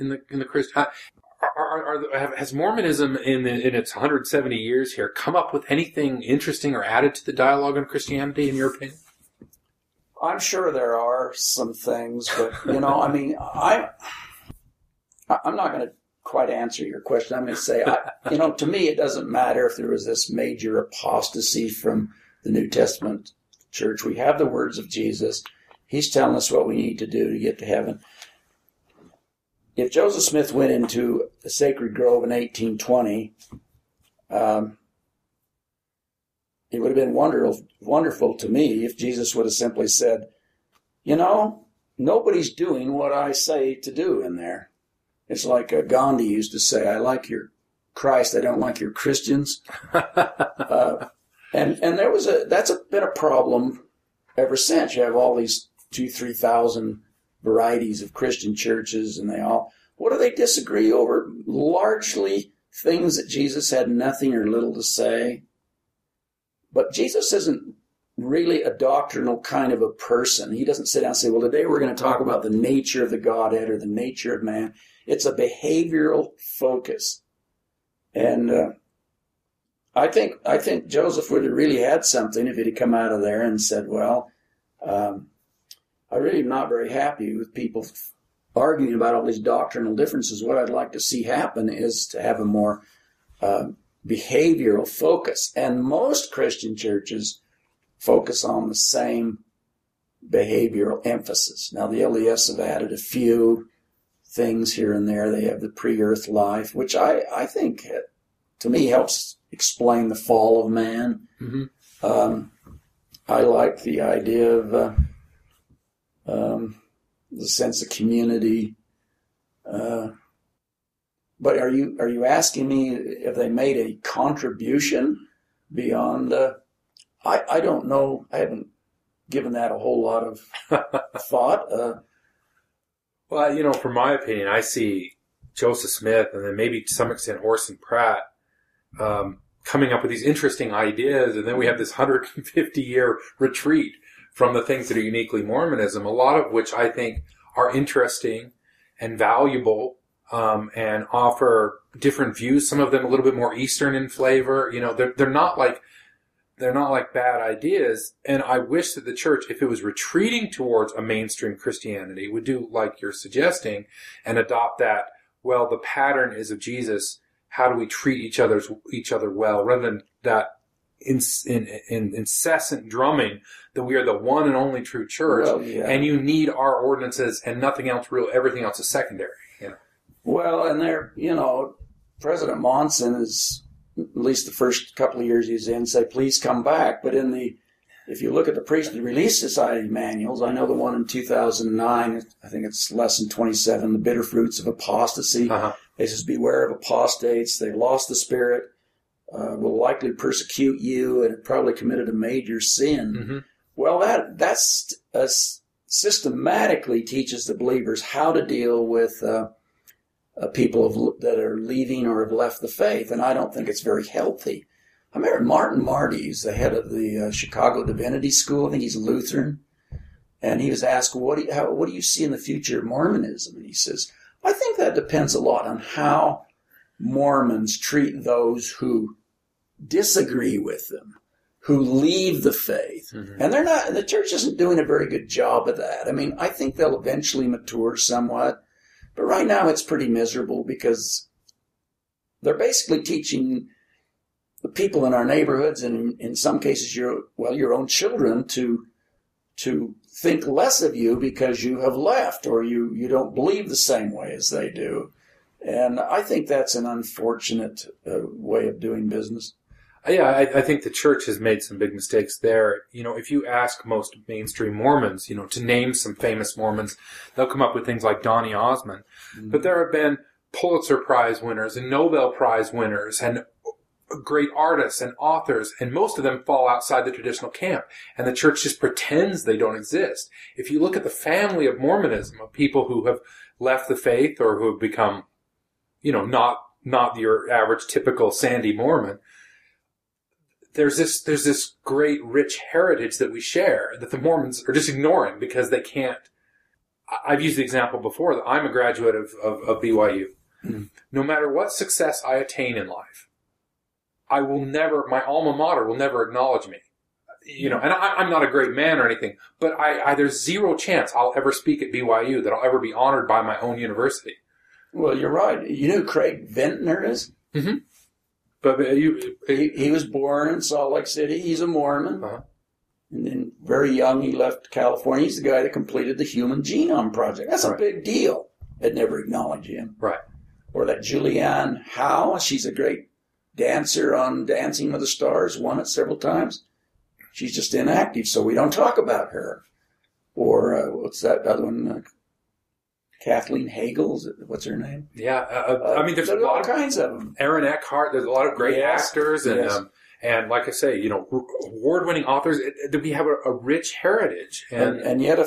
Has Mormonism in its 170 years here come up with anything interesting or added to the dialogue on Christianity, in your opinion? I'm sure there are some things, but I'm not going to quite answer your question. I'm going to say, to me, it doesn't matter if there was this major apostasy from the New Testament church. We have the words of Jesus. He's telling us what we need to do to get to heaven. If Joseph Smith went into the Sacred Grove in 1820, it would have been wonderful to me if Jesus would have simply said, nobody's doing what I say to do in there. It's like Gandhi used to say, I like your Christ, I don't like your Christians. And that's been a problem ever since. You have all these 2,000-3,000 varieties of Christian churches, and what do they disagree over? Largely things that Jesus had nothing or little to say. But Jesus isn't really a doctrinal kind of a person. He doesn't sit down and say, well, today we're going to talk about the nature of the Godhead or the nature of man. It's a behavioral focus. And I think Joseph would have really had something if he'd have come out of there and said, well, I really am not very happy with people arguing about all these doctrinal differences. What I'd like to see happen is to have a more behavioral focus. And most Christian churches focus on the same behavioral emphasis. Now, the LDS have added a few things here and there. They have the pre-earth life, which I think, to me, helps explain the fall of man. Mm-hmm. I like the idea of the sense of community. But are you asking me if they made a contribution beyond? I don't know. I haven't given that a whole lot of thought. Well, from my opinion, I see Joseph Smith and then maybe to some extent Orson Pratt coming up with these interesting ideas, and then we have this 150-year retreat from the things that are uniquely Mormonism, a lot of which I think are interesting and valuable, and offer different views. Some of them a little bit more Eastern in flavor. They're not like bad ideas. And I wish that the church, if it was retreating towards a mainstream Christianity, would do like you're suggesting and adopt that. Well, the pattern is of Jesus. How do we treat each other well, rather than that incessant drumming that we are the one and only true church, and you need our ordinances and nothing else. Everything else is secondary. Well, and President Monson is, at least the first couple of years he was in, say, please come back. But if you look at the Priesthood Relief Society manuals, I know the one in 2009, I think it's lesson 27, the bitter fruits of apostasy. It says, beware of apostates. They've lost the Spirit, will likely persecute you, and have probably committed a major sin. Mm-hmm. Well, that's systematically teaches the believers how to deal with people that are leaving or have left the faith, and I don't think it's very healthy. I remember Martin Marty, who's the head of the Chicago Divinity School. I think he's a Lutheran, and he was asked, what do you see in the future of Mormonism? And he says, I think that depends a lot on how Mormons treat those who disagree with them, who leave the faith. Mm-hmm. And the church isn't doing a very good job of that. I mean, I think they'll eventually mature somewhat, but right now it's pretty miserable because they're basically teaching the people in our neighborhoods, and in some cases your own children, to think less of you because you have left or you don't believe the same way as they do. And I think that's an unfortunate way of doing business. Yeah, I think the church has made some big mistakes there. If you ask most mainstream Mormons, to name some famous Mormons, they'll come up with things like Donny Osmond. Mm-hmm. But there have been Pulitzer Prize winners and Nobel Prize winners and great artists and authors, and most of them fall outside the traditional camp. And the church just pretends they don't exist. If you look at the family of Mormonism, of people who have left the faith or who have become, not your average typical Sandy Mormon, there's this great rich heritage that we share that the Mormons are just ignoring because they can't. I've used the example before that I'm a graduate of BYU. Mm-hmm. No matter what success I attain in life, my alma mater will never acknowledge me. And I'm not a great man or anything, but there's zero chance I'll ever speak at BYU, that I'll ever be honored by my own university. Well, you're right. You know who Craig Ventnor is? Mm-hmm. But he was born in Salt Lake City. He's a Mormon. Uh-huh. And then very young, he left California. He's the guy that completed the Human Genome Project. That's a big deal. They'd never acknowledge him. Right. Or that Julianne Howe. She's a great dancer on Dancing with the Stars, won it several times. She's just inactive, so we don't talk about her. Or what's that other one? Kathleen Hagel, what's her name? Yeah, there's a lot all kinds of them. Aaron Eckhart. There's a lot of great actors, and like I say, award-winning authors. We have a rich heritage, and yet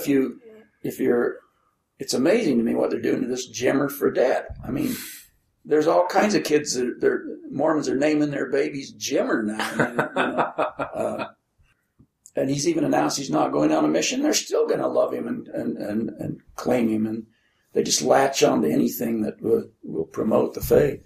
it's amazing to me what they're doing to this Jimmer Fredette. I mean, there's all kinds of kids Mormons are naming their babies Jimmer now. And he's even announced he's not going on a mission. They're still going to love him and claim him, and they just latch on to anything that will promote the faith.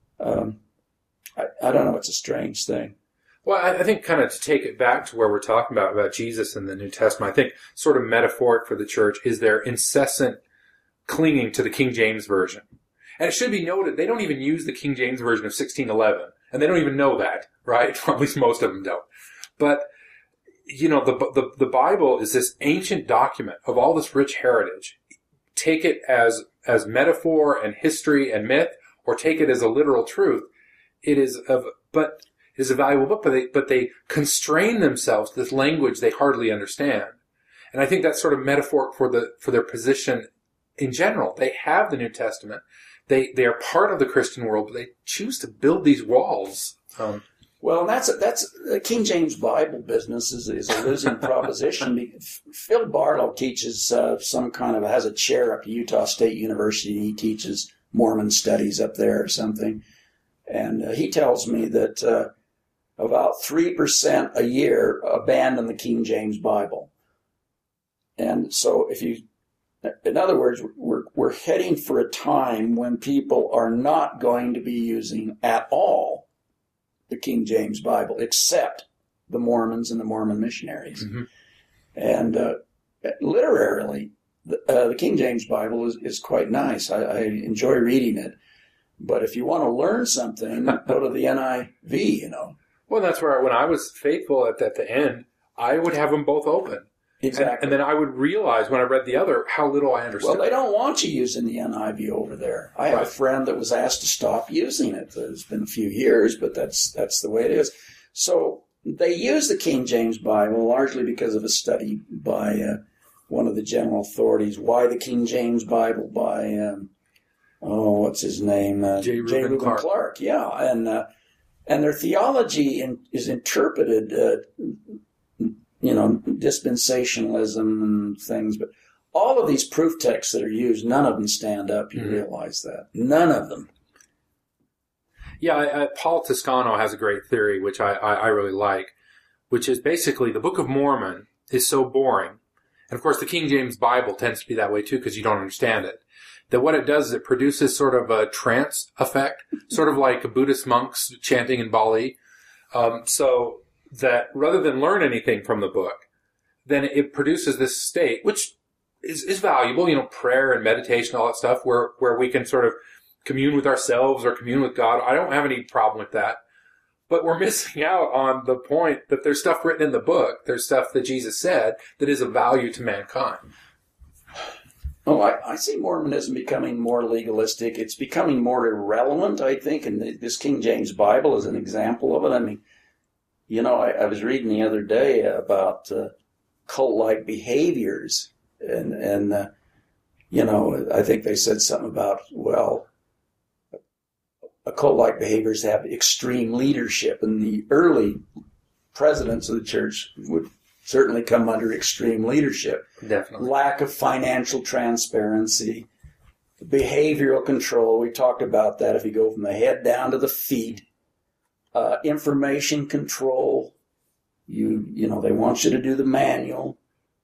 I don't know. It's a strange thing. Well, I think kind of to take it back to where we're talking about Jesus in the New Testament, I think sort of metaphoric for the church is their incessant clinging to the King James Version. And it should be noted, they don't even use the King James Version of 1611. And they don't even know that, right? Or at least most of them don't. But, the Bible is this ancient document of all this rich heritage. Take it as metaphor and history and myth, or take it as a literal truth. It is a valuable book, but they constrain themselves to this language they hardly understand. And I think that's sort of metaphoric for their position in general. They have the New Testament. They are part of the Christian world, but they choose to build these walls. Well, that's the King James Bible business is a losing proposition. Phil Barlow teaches has a chair up at Utah State University. He teaches Mormon studies up there or something, and he tells me that about 3% a year abandon the King James Bible. And so in other words, we're heading for a time when people are not going to be using at all the King James Bible, except the Mormons and the Mormon missionaries. Mm-hmm. And literarily, the King James Bible is quite nice. I enjoy reading it. But if you want to learn something, go to the NIV, Well, that's where when I was faithful at the end, I would have them both open. Exactly. And then I would realize when I read the other how little I understood. Well, they don't want you using the NIV over there. I have a friend that was asked to stop using it. It's been a few years, but that's the way it is. So they use the King James Bible largely because of a study by one of the general authorities. Why the King James Bible? By what's his name? J. Reuben Clark. Yeah, and their theology is interpreted. Dispensationalism and things, but all of these proof texts that are used, none of them stand up. You realize that. None of them. Yeah, Paul Toscano has a great theory, which I really like, which is basically the Book of Mormon is so boring. And of course, the King James Bible tends to be that way too because you don't understand it. That what it does is it produces sort of a trance effect, sort of like Buddhist monks chanting in Bali. So that rather than learn anything from the book, then it produces this state, which is valuable, prayer and meditation, all that stuff, where we can sort of commune with ourselves or commune with God. I don't have any problem with that. But we're missing out on the point that there's stuff written in the book, there's stuff that Jesus said that is of value to mankind. Oh, I see Mormonism becoming more legalistic. It's becoming more irrelevant, I think, and this King James Bible is an example of it. I mean, I was reading the other day about cult-like behaviors, and I think they said something about, cult-like behaviors have extreme leadership, and the early presidents of the church would certainly come under extreme leadership. Definitely. Lack of financial transparency, behavioral control. We talked about that if you go from the head down to the feet. Information control. They want you to do the manual.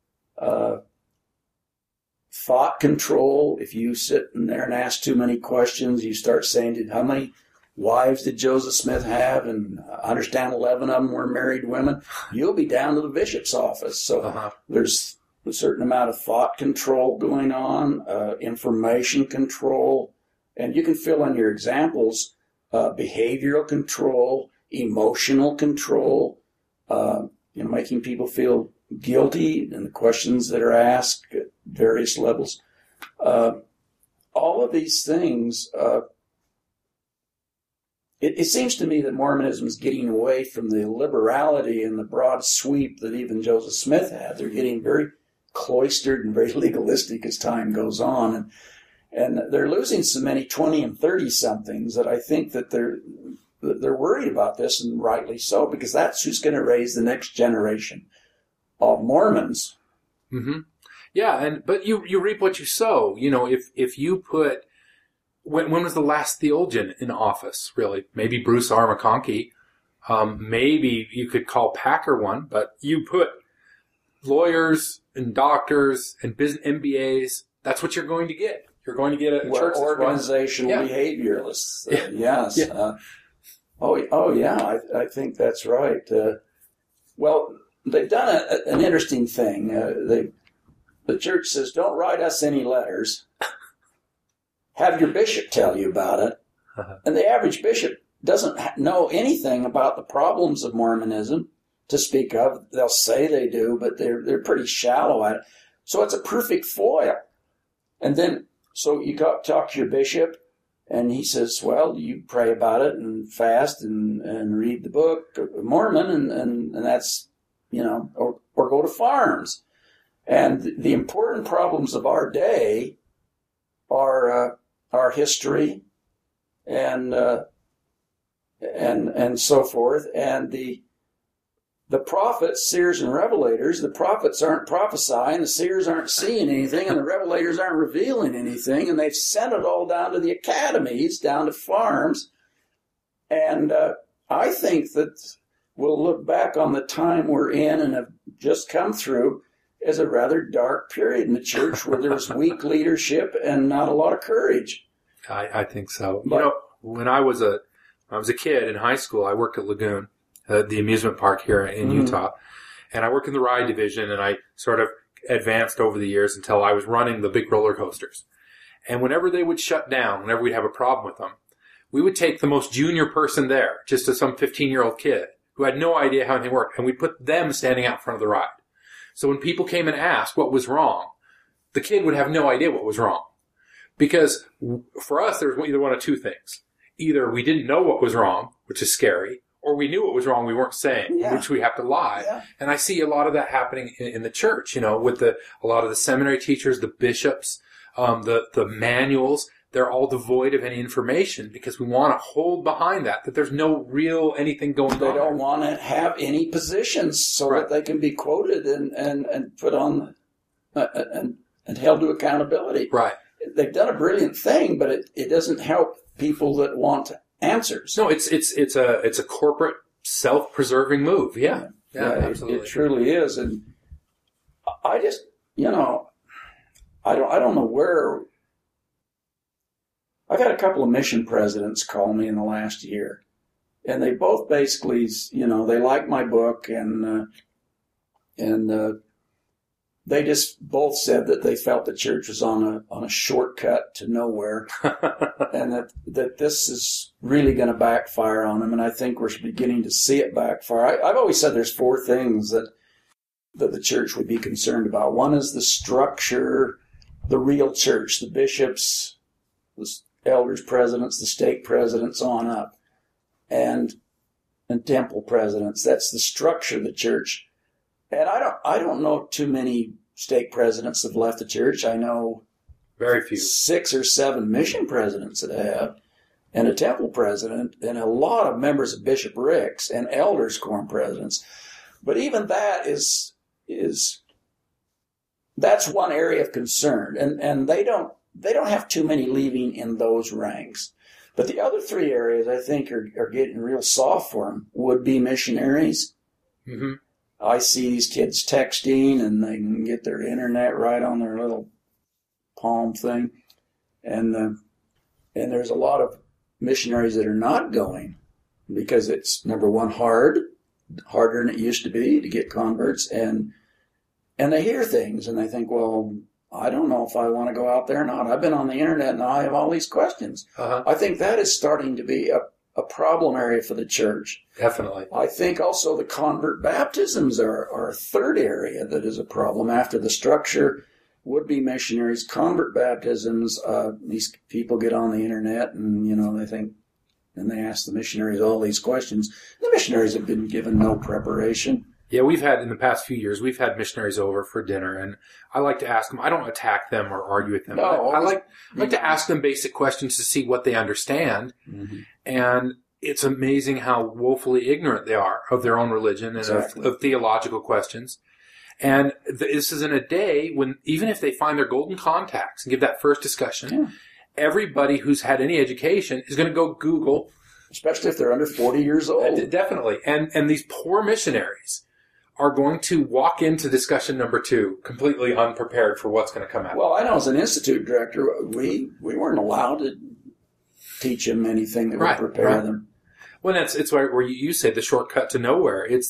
Thought control. If you sit in there and ask too many questions, you start saying, how many wives did Joseph Smith have? And I understand 11 of them were married women. You'll be down to the bishop's office. So there's a certain amount of thought control going on, information control, and you can fill in your examples. Behavioral control, emotional control, making people feel guilty and the questions that are asked at various levels. All of these things, it seems to me that Mormonism is getting away from the liberality and the broad sweep that even Joseph Smith had. They're getting very cloistered and very legalistic as time goes on. And they're losing so many 20 and 30-somethings that I think that they're worried about this, and rightly so, because that's who's going to raise the next generation of Mormons. Mm-hmm. Yeah, but you reap what you sow. If you put... When was the last theologian in office, really? Maybe Bruce R. McConkie. Maybe you could call Packer one, but you put lawyers and doctors and business MBAs, that's what you're going to get. You're going to get a church organizational behavioralists. Yes. Yeah. I think that's right. They've done an interesting thing. The church says, don't write us any letters. Have your bishop tell you about it. And the average bishop doesn't know anything about the problems of Mormonism to speak of. They'll say they do, but they're pretty shallow at it. So it's a perfect foil. And then, so you talk to your bishop, and he says, well, you pray about it and fast and read the book of Mormon, and that's, or go to farms. And the important problems of our day are our history and so forth. And the prophets, seers, and revelators, the prophets aren't prophesying, the seers aren't seeing anything, and the revelators aren't revealing anything, and they've sent it all down to the academies, down to farms. And I think that we'll look back on the time we're in and have just come through as a rather dark period in the church where there was weak leadership and not a lot of courage. I think so. But, when I was a kid in high school, I worked at Lagoon, the amusement park here in Utah, and I worked in the ride division, and I sort of advanced over the years until I was running the big roller coasters. And whenever they would shut down, whenever we'd have a problem with them, we would take the most junior person there, just as some 15-year-old kid who had no idea how anything worked, and we'd put them standing out in front of the ride. So when people came and asked what was wrong, the kid would have no idea what was wrong. Because for us, there was either one of two things. Either we didn't know what was wrong, which is scary, or we knew what was wrong we weren't saying, which we have to lie. Yeah. And I see a lot of that happening in the church, with a lot of the seminary teachers, the bishops, the manuals. They're all devoid of any information because we want to hold behind that there's no real anything going on. They don't want to have any positions so that they can be quoted and put on and held to accountability. Right. They've done a brilliant thing, but it doesn't help people that want answers. No, it's a corporate self-preserving move. Yeah, absolutely. It truly is. And I just, I don't know where. I've had a couple of mission presidents call me in the last year, and they both basically, they like my book, and they just both said that they felt the church was on a shortcut to nowhere, and that this is really going to backfire on them. And I think we're beginning to see it backfire. I've always said there's four things that the church would be concerned about. One is the structure, the real church, the bishops, the elders, presidents, the stake presidents on up, and temple presidents. That's the structure of the church. And I don't know too many stake presidents that have left the church. I know very few, 6 or 7 mission presidents that have, and a temple president, and a lot of members of Bishop Rick's and elders quorum presidents. But even that is that's one area of concern, and they don't have too many leaving in those ranks. But the other 3 areas I think are getting real soft for them would be missionaries. Mm-hmm. I see these kids texting, and they can get their internet right on their little palm thing. And there's a lot of missionaries that are not going because it's, number one, harder than it used to be to get converts. And they hear things, and they think, well, I don't know if I want to go out there or not. I've been on the internet, and I have all these questions. Uh-huh. I think that is starting to be a problem area for the church. Definitely. I think also the convert baptisms are a third area that is a problem. After the structure, would-be missionaries, convert baptisms, these people get on the internet and, they think, and they ask the missionaries all these questions. The missionaries have been given no preparation. Yeah, we've had, in the past few years, we've had missionaries over for dinner, and I like to ask them. I don't attack them or argue with them. No, I like to ask them basic questions to see what they understand. Mm-hmm. And it's amazing how woefully ignorant they are of their own religion and of theological questions. And this is in a day when, even if they find their golden contacts and give that first discussion, everybody who's had any education is going to go Google. Especially if they're under 40 years old. Definitely. And these poor missionaries are going to walk into discussion number 2 completely unprepared for what's going to come out. Well, I know as an institute director, we weren't allowed to teach them anything that would prepare them. Well, it's where you say the shortcut to nowhere. It's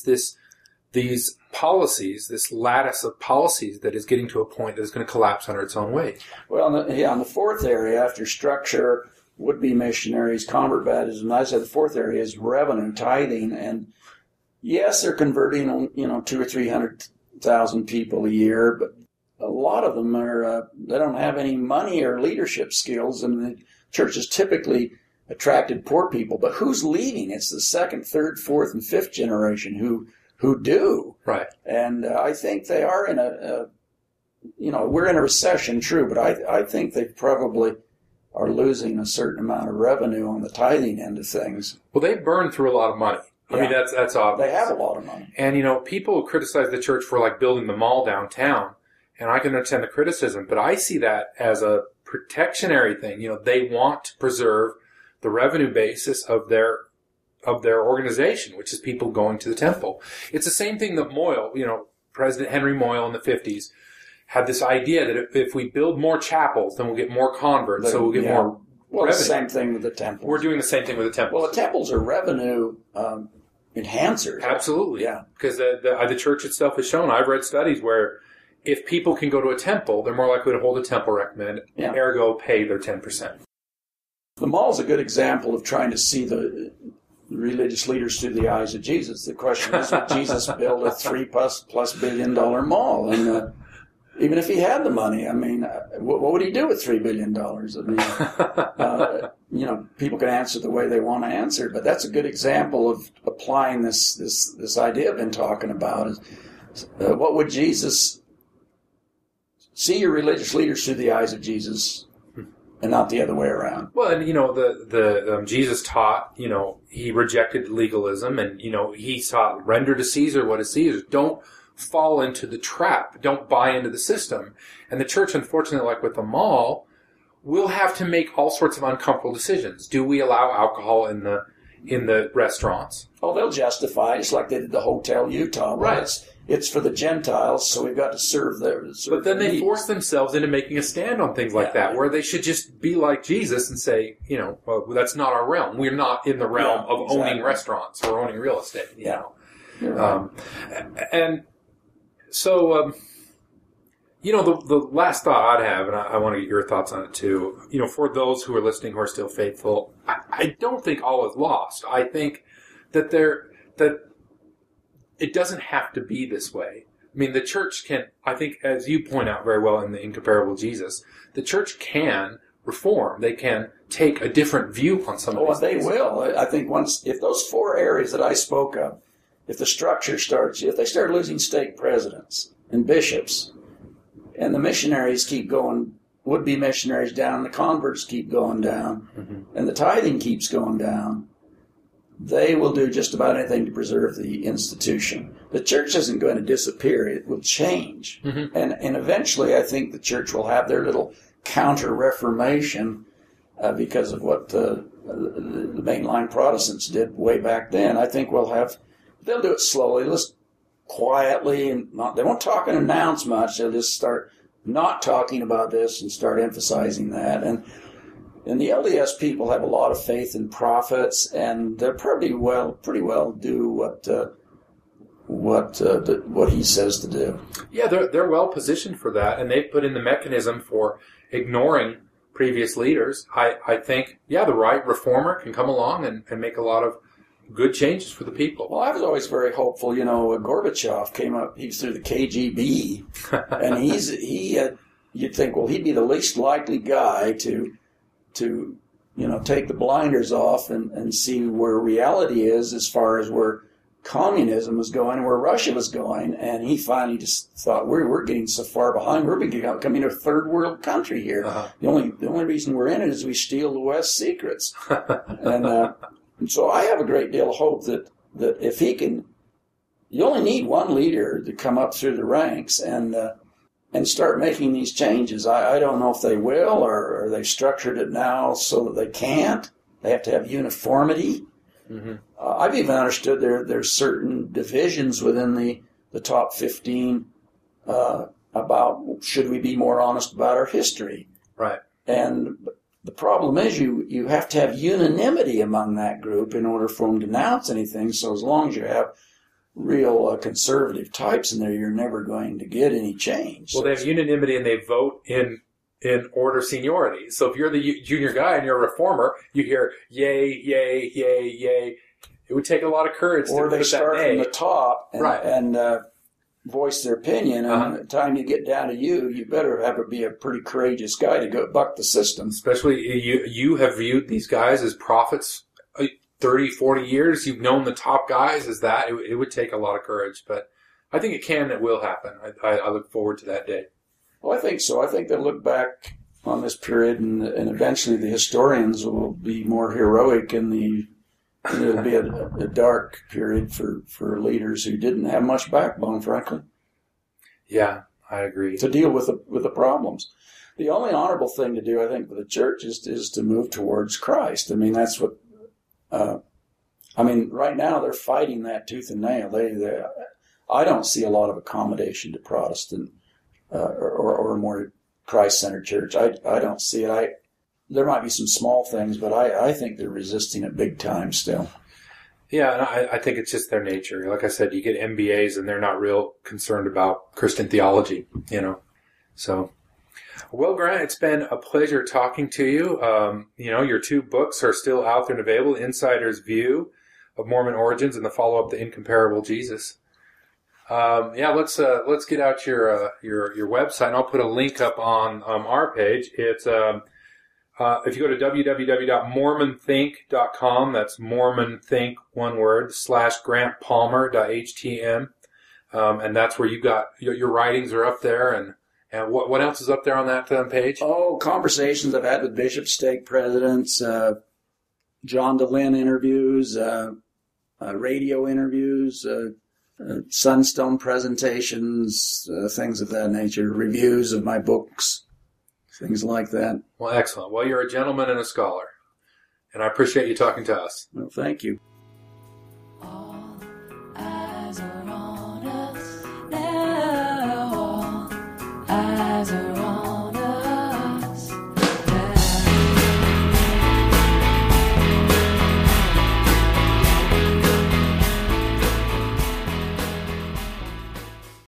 these policies, this lattice of policies that is getting to a point that is going to collapse under its own weight. Well, on the fourth area, after structure, would-be missionaries, convert baptism, I said the fourth area is revenue, tithing, and yes, they're converting 200,000 or 300,000 people a year, but a lot of them they don't have any money or leadership skills, and the church has typically attracted poor people. But who's leaving? It's the second, third, fourth, and fifth generation who do. Right. And I think they are in we're in a recession, true, but I think they probably are losing a certain amount of revenue on the tithing end of things. Well, they burn through a lot of money. I mean, that's obvious. They have a lot of money. And, people criticize the church for, building the mall downtown, and I can understand the criticism, but I see that as a protectionary thing. They want to preserve the revenue basis of their organization, which is people going to the temple. It's the same thing that Moyle, President Henry Moyle in the 50s had this idea that if we build more chapels, then we'll get more converts, so we'll get more well, revenue. The same thing with the temples. We're doing the same thing with the temples. Well, the temples are revenue enhancers. Absolutely. Yeah. Because the church itself has shown, I've read studies where if people can go to a temple, they're more likely to hold a temple recommend, ergo pay their 10%. The mall is a good example of trying to see the religious leaders through the eyes of Jesus. The question is, would Jesus build a $3+ billion mall? And even if he had the money, I mean, what would he do with $3 billion? I mean, people can answer the way they want to answer, but that's a good example of applying this idea I've been talking about. Is what would Jesus see your religious leaders through the eyes of Jesus? And not the other way around. Well, and the Jesus taught, he rejected legalism, and he taught, render to Caesar what is Caesar's. Don't fall into the trap. Don't buy into the system. And the church, unfortunately, like with the mall, will have to make all sorts of uncomfortable decisions. Do we allow alcohol in the restaurants? Oh, they'll justify it, just like they did the Hotel Utah. Right. It's for the Gentiles, so we've got to serve their. But then they force themselves into making a stand on things like that, where they should just be like Jesus and say, well, that's not our realm. We're not in the realm of owning restaurants or owning real estate. You're right. And so, the last thought I'd have, and I want to get your thoughts on it too. For those who are listening who are still faithful, I don't think all is lost. I think that it doesn't have to be this way. I mean, the church can, I think, as you point out very well in The Incomparable Jesus, the church can reform. They can take a different view on some of these things. Well, they will. I think if those 4 areas that I spoke of, if the structure if they start losing stake presidents and bishops, and the missionaries keep going, would-be missionaries down, the converts keep going down, and the tithing keeps going down, they will do just about anything to preserve the institution. The church isn't going to disappear. It will change. Mm-hmm. And eventually I think the church will have their little counter-reformation because of what the mainline Protestants did way back then. I think they'll do it slowly, just quietly, and they won't talk and announce much. They'll just start not talking about this and start emphasizing that. And the LDS people have a lot of faith in prophets, and they're pretty well do what he says to do. Yeah, they're well positioned for that, and they've put in the mechanism for ignoring previous leaders. I think, the right reformer can come along and make a lot of good changes for the people. Well, I was always very hopeful. Gorbachev came up, he's through the KGB, and you'd think, well, he'd be the least likely guy to take the blinders off and see where reality is as far as where communism was going and where Russia was going. And he finally just thought, we're getting so far behind. We're becoming a third world country here. Uh-huh. The only reason we're in it is we steal the West's secrets. And so I have a great deal of hope that if he can, you only need one leader to come up through the ranks and start making these changes. I don't know if they will, or they've structured it now so that they can't. They have to have uniformity. Mm-hmm. I've even understood there's certain divisions within the top 15 about should we be more honest about our history. Right. And the problem is you have to have unanimity among that group in order for them to announce anything. So as long as you have real conservative types in there, you're never going to get any change. Well, they have unanimity and they vote in order seniority. So if you're the junior guy and you're a reformer, you hear yay, yay, yay, yay. It would take a lot of courage to put that nay. Or they start from the top right. and voice their opinion, and by the time you get down to you better be a pretty courageous guy to go buck the system. Especially you have viewed these guys as prophets 30, 40 years. You've known the top guys as that. It would take a lot of courage, but I think it will happen. I look forward to that day. Well, I think so. I think they'll look back on this period, and eventually the historians will be more heroic, and it'll be a dark period for leaders who didn't have much backbone, frankly. Yeah, I agree. To deal with the problems. The only honorable thing to do, I think, for the church is to move towards Christ. I mean, that's what. Right now they're fighting that tooth and nail. I don't see a lot of accommodation to Protestant or more Christ-centered church. I don't see it. There might be some small things, but I think they're resisting it big time still. Yeah, and I think it's just their nature. Like I said, you get MBAs and they're not real concerned about Christian theology, So, well, Grant, it's been a pleasure talking to you. Your 2 books are still out there and available: Insider's View of Mormon Origins and the follow-up, The Incomparable Jesus. Let's get out your website, and I'll put a link up on our page. It's if you go to www.mormonthink.com, that's Mormonthink, one word, /GrantPalmer.htm, and that's where you got your writings are up there, and what else is up there on that page? Oh, conversations I've had with bishop, stake presidents, John DeLynn interviews, radio interviews, Sunstone presentations, things of that nature, reviews of my books. Things like that. Well, excellent. Well, you're a gentleman and a scholar, and I appreciate you talking to us. Well, thank you.